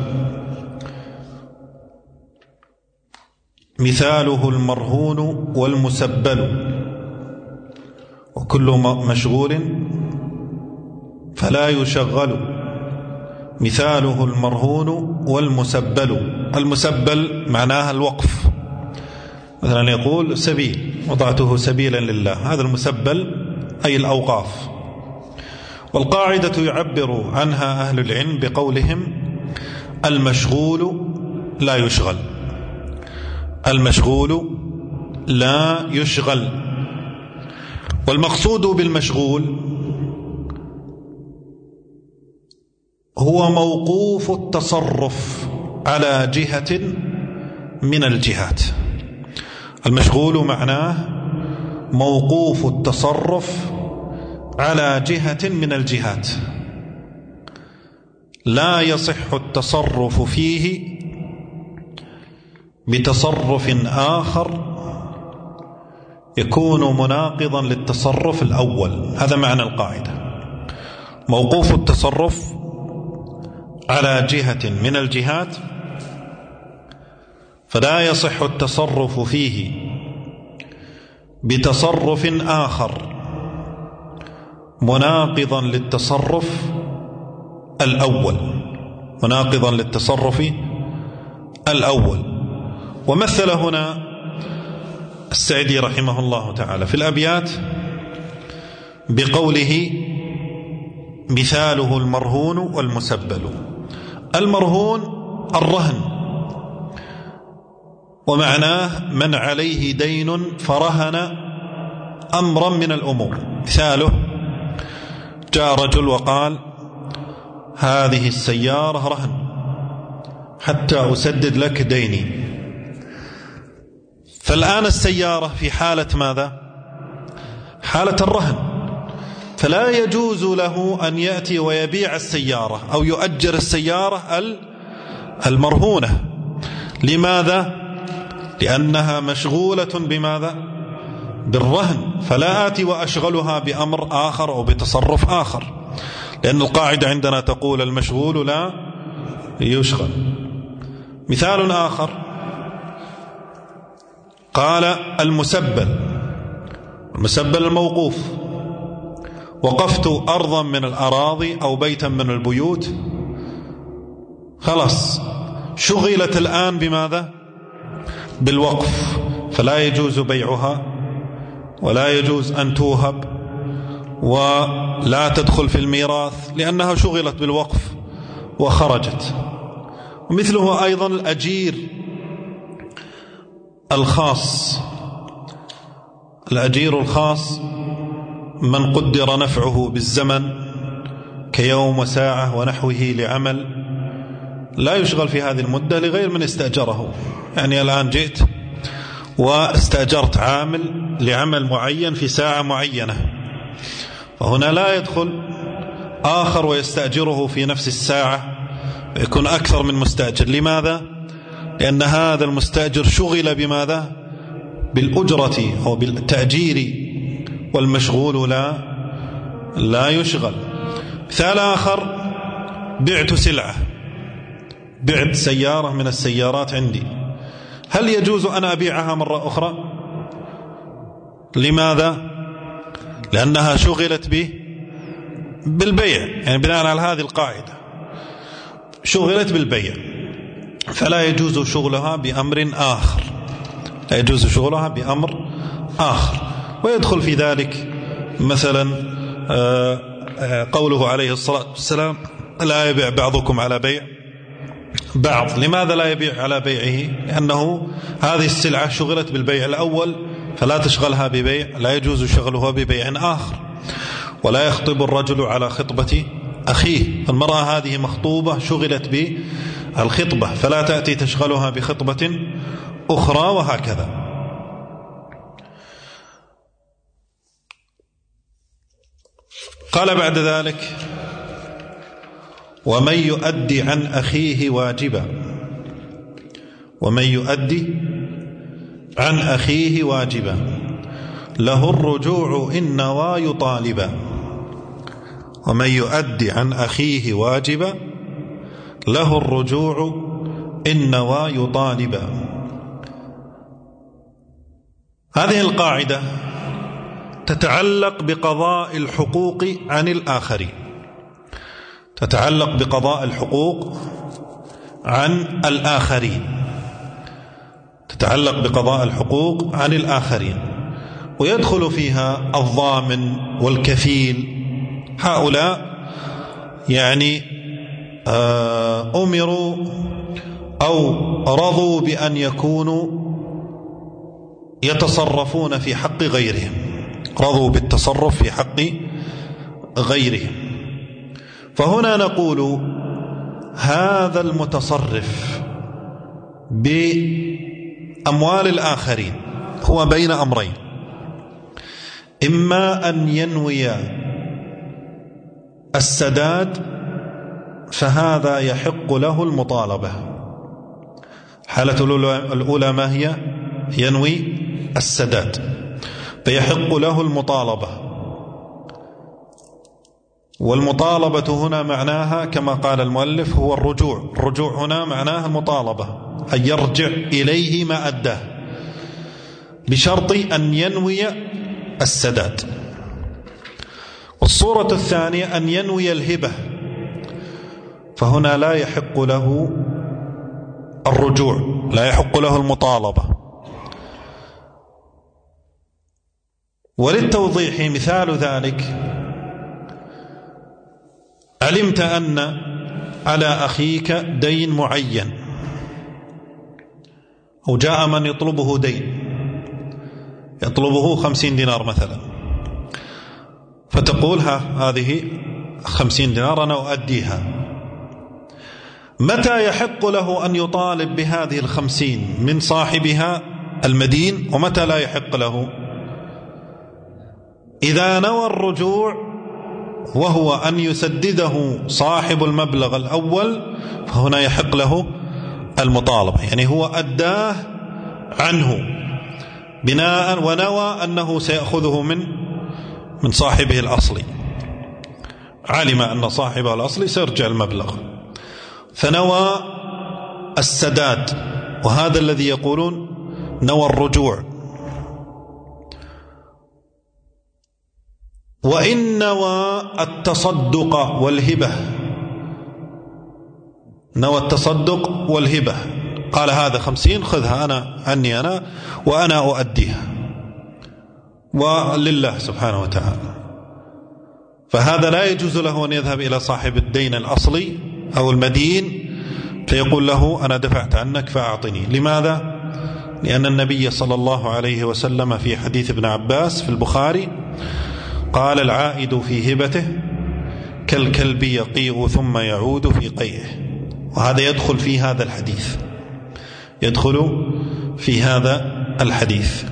مثاله المرهون والمسبل. وكل مشغول فلا يشغل، مثاله المرهون والمسبل. المسبل معناها الوقف، مثلا يقول سبيل، وضعته سبيلا لله، هذا المسبل أي الأوقاف. والقاعدة يعبر عنها أهل العلم بقولهم: المشغول لا يشغل، المشغول لا يشغل. والمقصود بالمشغول هو موقوف التصرف على جهة من الجهات. المشغول معناه موقوف التصرف على جهة من الجهات، لا يصح التصرف فيه بتصرف آخر يكون مناقضا للتصرف الأول. هذا معنى القاعدة: موقوف التصرف على جهة من الجهات، فلا يصح التصرف فيه بتصرف آخر مناقضا للتصرف الأول، مناقضا للتصرف الأول. ومثل هنا السعدي رحمه الله تعالى في الأبيات بقوله: مثاله المرهون والمسبل. المرهون الرهن، ومعناه من عليه دين فرهن أمرا من الأمور. مثاله: جاء رجل وقال: هذه السيارة رهن حتى أسدد لك ديني. فالآن السيارة في حالة ماذا؟ حالة الرهن، فلا يجوز له أن يأتي ويبيع السيارة أو يؤجر السيارة المرهونة. لماذا؟ لأنها مشغولة بماذا؟ بالرهن، فلا آتي وأشغلها بأمر آخر أو بتصرف آخر، لأن القاعدة عندنا تقول: المشغول لا يشغل. مثال آخر قال: المسبل. المسبل الموقوف، وقفت أرضا من الأراضي أو بيتا من البيوت، خلاص شغلت الآن بماذا؟ بالوقف، فلا يجوز بيعها ولا يجوز أن توهب ولا تدخل في الميراث، لأنها شغلت بالوقف وخرجت. ومثله أيضا الأجير الخاص. الأجير الخاص من قدر نفعه بالزمن كيوم وساعة ونحوه لعمل، لا يشغل في هذه المدة لغير من استأجره. يعني الآن جئت واستأجرت عامل لعمل معين في ساعة معينة، فهنا لا يدخل آخر ويستأجره في نفس الساعة، يكون أكثر من مستأجر. لماذا؟ لأن هذا المستأجر شغل بماذا؟ بالأجرة أو بالتأجير، والمشغول لا لا يشغل. مثال آخر: بعت سلعة، بعت سيارة من السيارات عندي، هل يجوز أن أبيعها مرة أخرى؟ لماذا؟ لأنها شغلت به بالبيع، يعني بناء على هذه القاعدة شغلت بالبيع، فلا يجوز شغلها بأمر آخر، لا يجوز شغلها بأمر آخر. ويدخل في ذلك مثلا قوله عليه الصلاة والسلام: لا يبيع بعضكم على بيع بعض. لماذا لا يبيع على بيعه؟ لأنه هذه السلعة شغلت بالبيع الأول، فلا تشغلها ببيع، لا يجوز شغلها ببيع آخر. ولا يخطب الرجل على خطبة أخيه، المرأة هذه مخطوبة شغلت بالخطبة، فلا تأتي تشغلها بخطبة أخرى وهكذا. قال بعد ذلك: ومن يؤدي عن أخيه واجبا ومن يؤدي عن أخيه واجبا له الرجوع إن نوى يطالبا. ومن يؤدي عن أخيه واجبا له الرجوع إن نوى يطالبا. هذه القاعدة تتعلق بقضاء الحقوق عن الآخرين تتعلق بقضاء الحقوق عن الآخرين تتعلق بقضاء الحقوق عن الآخرين ويدخل فيها الضامن والكفيل. هؤلاء يعني أمروا أو رضوا بأن يكونوا يتصرفون في حق غيرهم رضوا بالتصرف في حق غيرهم. فهنا نقول هذا المتصرف بأموال الآخرين هو بين أمرين: إما أن ينوي السداد فهذا يحق له المطالبة. حالة الأولى ما هي؟ ينوي السداد فيحق له المطالبة. والمطالبة هنا معناها كما قال المؤلف هو الرجوع. الرجوع هنا معناها المطالبة، أن يرجع إليه ما أداه بشرط أن ينوي السداد. والصورة الثانية أن ينوي الهبة، فهنا لا يحق له الرجوع، لا يحق له المطالبة. وللتوضيح مثال ذلك: علمت أن على أخيك دين معين أو جاء من يطلبه دين يطلبه خمسين دينار مثلا، فتقول ها هذه خمسين دينار أنا أؤديها. متى يحق له أن يطالب بهذه الخمسين من صاحبها المدين ومتى لا يحق له؟ إذا نوى الرجوع وهو أن يسدده صاحب المبلغ الأول فهنا يحق له المطالبة، يعني هو أداه عنه بناء ونوى أنه سيأخذه من من صاحبه الأصلي، علم أن صاحبه الأصلي سيرجع المبلغ فنوى السداد، وهذا الذي يقولون نوى الرجوع. وإن نوى التصدق والهبة نوى التصدق والهبة قال هذا خمسين خذها أنا عني أنا وأنا أؤديها ولله سبحانه وتعالى، فهذا لا يجوز له أن يذهب إلى صاحب الدين الأصلي أو المدين فيقول له أنا دفعت عنك فأعطني. لماذا؟ لأن النبي صلى الله عليه وسلم في حديث ابن عباس في البخاري قال العائد في هبته كالكلب يقيء ثم يعود في قيئه، وهذا يدخل في هذا الحديث يدخل في هذا الحديث.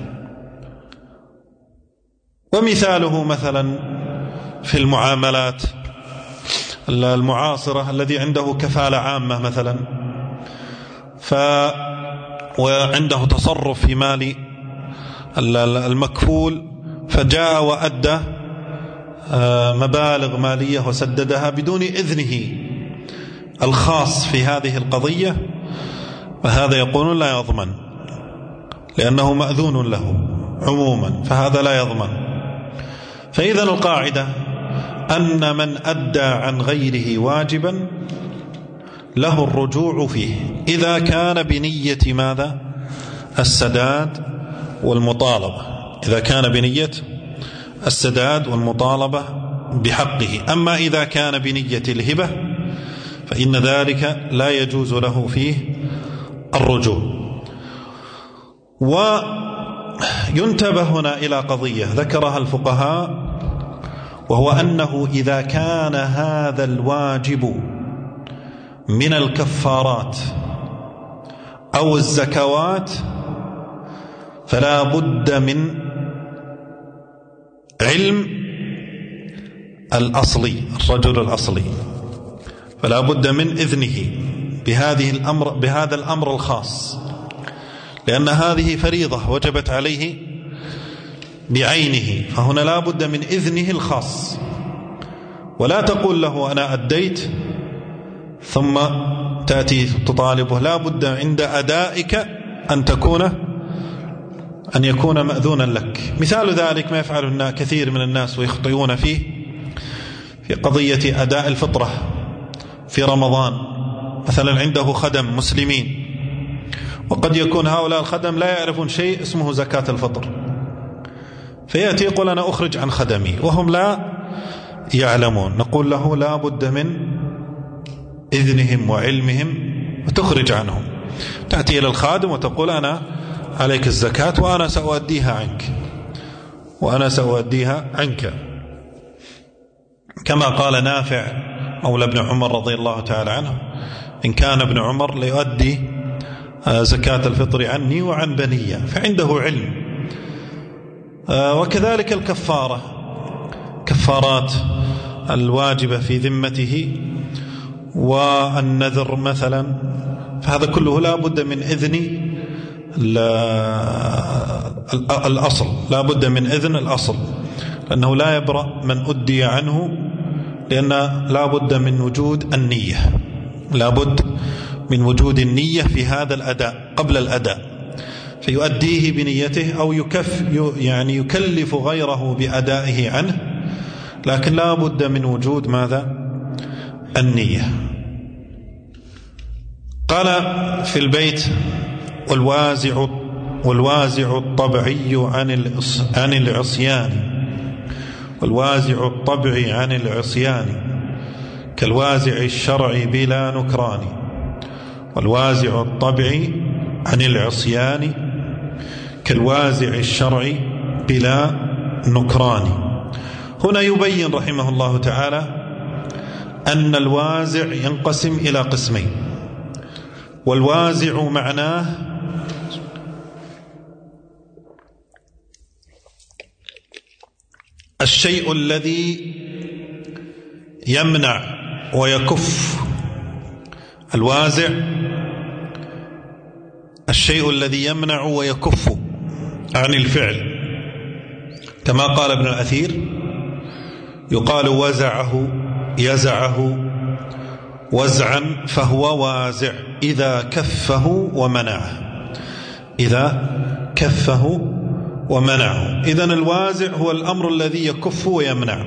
ومثاله مثلا في المعاملات المعاصرة الذي عنده كفالة عامة مثلا ف وعنده تصرف في مال المكفول فجاء وأدى مبالغ مالية وسددها بدون إذنه الخاص في هذه القضية، فهذا يقولون لا يضمن لأنه مأذون له عموما، فهذا لا يضمن. فإذا القاعدة أن من أدى عن غيره واجبا له الرجوع فيه إذا كان بنية ماذا؟ السداد والمطالبة، إذا كان بنية السداد والمطالبة بحقه. أما إذا كان بنية الهبة فإن ذلك لا يجوز له فيه الرجوع. وينتبه هنا إلى قضية ذكرها الفقهاء، وهو أنه إذا كان هذا الواجب من الكفارات أو الزكوات فلا بد من علم الأصلي، الرجل الأصلي، فلا بد من إذنه بهذه الأمر بهذا الأمر الخاص، لأن هذه فريضة وجبت عليه بعينه، فهنا لا بد من إذنه الخاص. ولا تقول له أنا أديت ثم تأتي تطالبه، لا بد عند أدائك أن تكون أن يكون مأذونا لك. مثال ذلك ما يفعله كثير من الناس ويخطئون فيه في قضية أداء الفطرة في رمضان. مثلا عنده خدم مسلمين، وقد يكون هؤلاء الخدم لا يعرفون شيء اسمه زكاة الفطر، فيأتي يقول أنا أخرج عن خدمي وهم لا يعلمون. نقول له لا بد من إذنهم وعلمهم وتخرج عنهم. تأتي إلى الخادم وتقول أنا عليك الزكاة وأنا سأؤديها عنك وأنا سأؤديها عنك كما قال نافع مولى ابن عمر رضي الله تعالى عنه: إن كان ابن عمر ليؤدي زكاة الفطر عني وعن بني، فعنده علم. وكذلك الكفارة، كفارات الواجبة في ذمته والنذر مثلا، فهذا كله لا بد من إذن الأصل، لا بد من إذن الأصل، لأنه لا يبرأ من أدي عنه، لأن لا بد من وجود النية، لا بد من وجود النية في هذا الأداء قبل الأداء، فيؤديه بنيته أو يكف يعني يكلف غيره بأدائه عنه، لكن لا بد من وجود ماذا؟ النية. قال في البيت: والوازع والوازع الطبعي عن عن العصيان والوازع الطبعي عن العصيان كالوازع الشرعي بلا نكران والوازع الطبعي عن العصيان كالوازع الشرعي بلا نكران. هنا يبين رحمه الله تعالى أن الوازع ينقسم إلى قسمين. والوازع معناه الشيء الذي يمنع ويكف. الوازع الشيء الذي يمنع ويكف عن الفعل، كما قال ابن الأثير: يقال وزعه يزعه وزعا فهو وازع إذا كفه ومنعه، إذا كفه ومنعه. إذن الوازع هو الأمر الذي يكف ويمنع،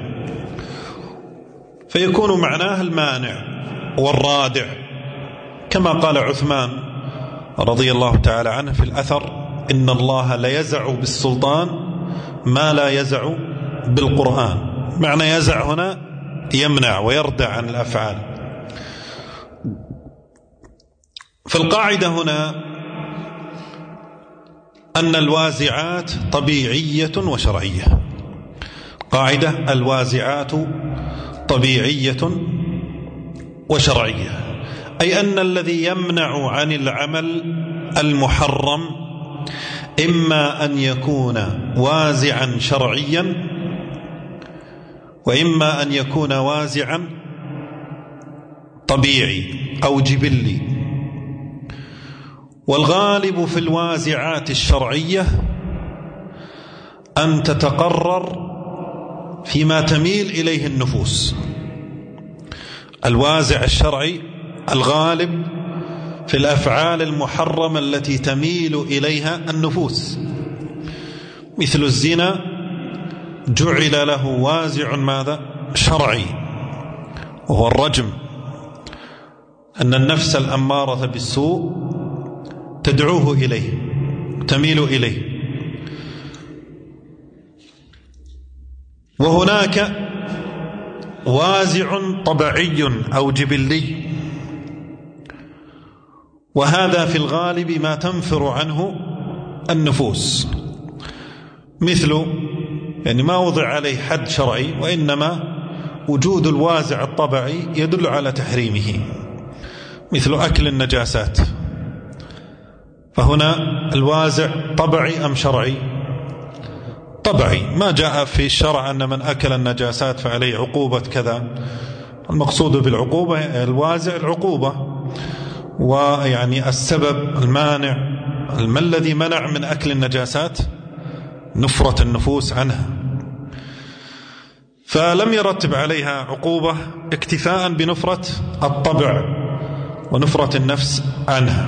فيكون معناه المانع والرادع، كما قال عثمان رضي الله تعالى عنه في الأثر: إن الله لا يزع بالسلطان ما لا يزع بالقرآن. معنى يزع هنا يمنع ويردع عن الأفعال. فالقاعدة هنا أن الوازعات طبيعية وشرعية. قاعدة: الوازعات طبيعية وشرعية، أي أن الذي يمنع عن العمل المحرم إما أن يكون وازعا شرعيا وإما أن يكون وازعا طبيعي أو جبلي. والغالب في الوازعات الشرعية أن تتقرر فيما تميل إليه النفوس. الوازع الشرعي الغالب في الأفعال المحرمة التي تميل إليها النفوس، مثل الزنا جعل له وازع ماذا؟ شرعي، وهو الرجم، أن النفس الأمارة بالسوء تدعوه إليه تميل إليه. وهناك وازع طبيعي أو جبلي، وهذا في الغالب ما تنفر عنه النفوس، مثل يعني ما وضع عليه حد شرعي، وإنما وجود الوازع الطبيعي يدل على تحريمه، مثل أكل النجاسات. فهنا الوازع طبعي أم شرعي؟ طبعي. ما جاء في الشرع أن من أكل النجاسات فعليه عقوبة كذا. المقصود بالعقوبة الوازع العقوبة، ويعني السبب المانع، ما الذي منع من أكل النجاسات؟ نفرة النفوس عنها، فلم يرتب عليها عقوبة اكتفاء بنفرة الطبع ونفرة النفس عنها.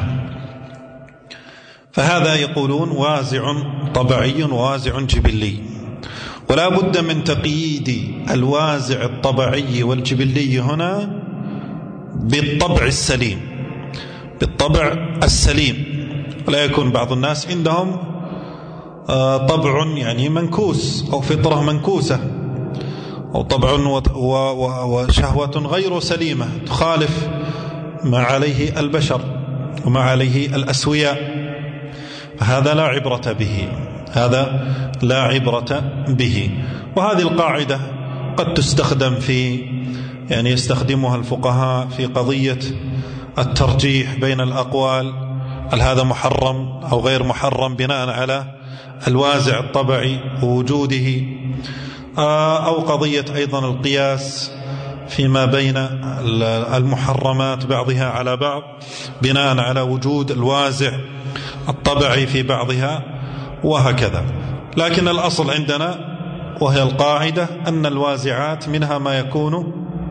فهذا يقولون وازع طبعي ووازع جبلي، ولا بد من تقييد الوازع الطبعي والجبلي هنا بالطبع السليم، بالطبع السليم، ولا يكون بعض الناس عندهم طبع يعني منكوس أو فطرة منكوسة أو طبع وشهوة غير سليمة تخالف ما عليه البشر وما عليه الأسوياء، هذا لا عبرة به، هذا لا عبرة به. وهذه القاعدة قد تستخدم في يعني يستخدمها الفقهاء في قضية الترجيح بين الأقوال، هل هذا محرم أو غير محرم بناء على الوازع الطبعي ووجوده، أو قضية أيضا القياس فيما بين المحرمات بعضها على بعض بناء على وجود الوازع الطبعي في بعضها، وهكذا. لكن الأصل عندنا وهي القاعدة أن الوازعات منها ما يكون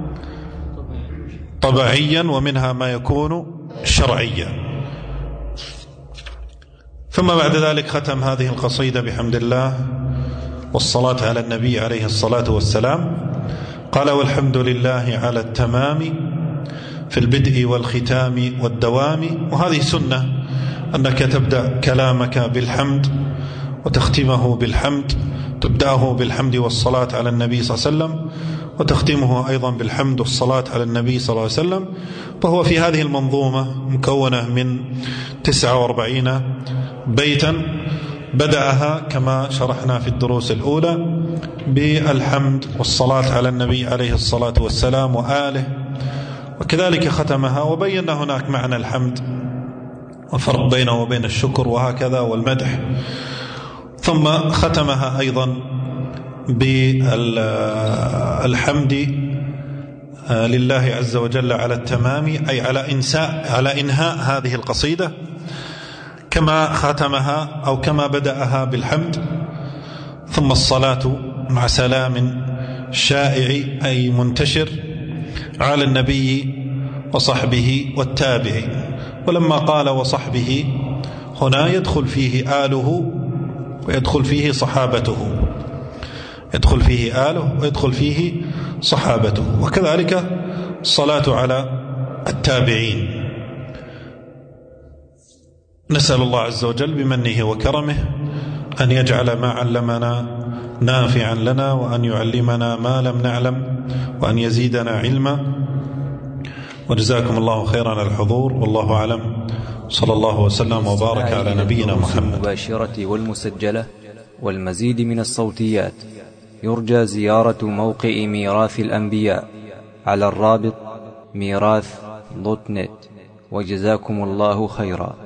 طبيعيا ومنها ما يكون شرعيا. ثم بعد ذلك ختم هذه القصيدة بحمد الله والصلاة على النبي عليه الصلاة والسلام. قال: والحمد لله على التمام في البدء والختام والدوام. وهذه سنة أنك تبدأ كلامك بالحمد وتختمه بالحمد، تبدأه بالحمد والصلاة على النبي صلى الله عليه وسلم وتختمه أيضا بالحمد والصلاة على النبي صلى الله عليه وسلم. فهو في هذه المنظومة مكونة من تسعة وأربعين بيتا، بدأها كما شرحنا في الدروس الأولى بالحمد والصلاة على النبي عليه الصلاة والسلام وآله، وكذلك ختمها وبين هناك معنى الحمد وفرق بينه وبين الشكر وهكذا والمدح. ثم ختمها أيضا بالحمد لله عز وجل على التمام، أي على إنساء على إنهاء هذه القصيدة كما ختمها أو كما بدأها بالحمد، ثم الصلاة مع سلام شائع أي منتشر على النبي وصحبه والتابعين. ولما قال وصحبه هنا يدخل فيه آله ويدخل فيه صحابته، يدخل فيه آله ويدخل فيه صحابته، وكذلك الصلاة على التابعين. نسأل الله عز وجل بمنه وكرمه أن يجعل ما علمنا نافعا لنا، وأن يعلمنا ما لم نعلم، وأن يزيدنا علما. وجزاكم الله خيرا على الحضور، والله أعلم. صلى الله وسلم وبارك على نبينا محمد. المباشرة والمسجلة والمزيد من الصوتيات يرجى زيارة موقع ميراث الأنبياء على الرابط ميراث دوت نت. وجزاكم الله خيرا.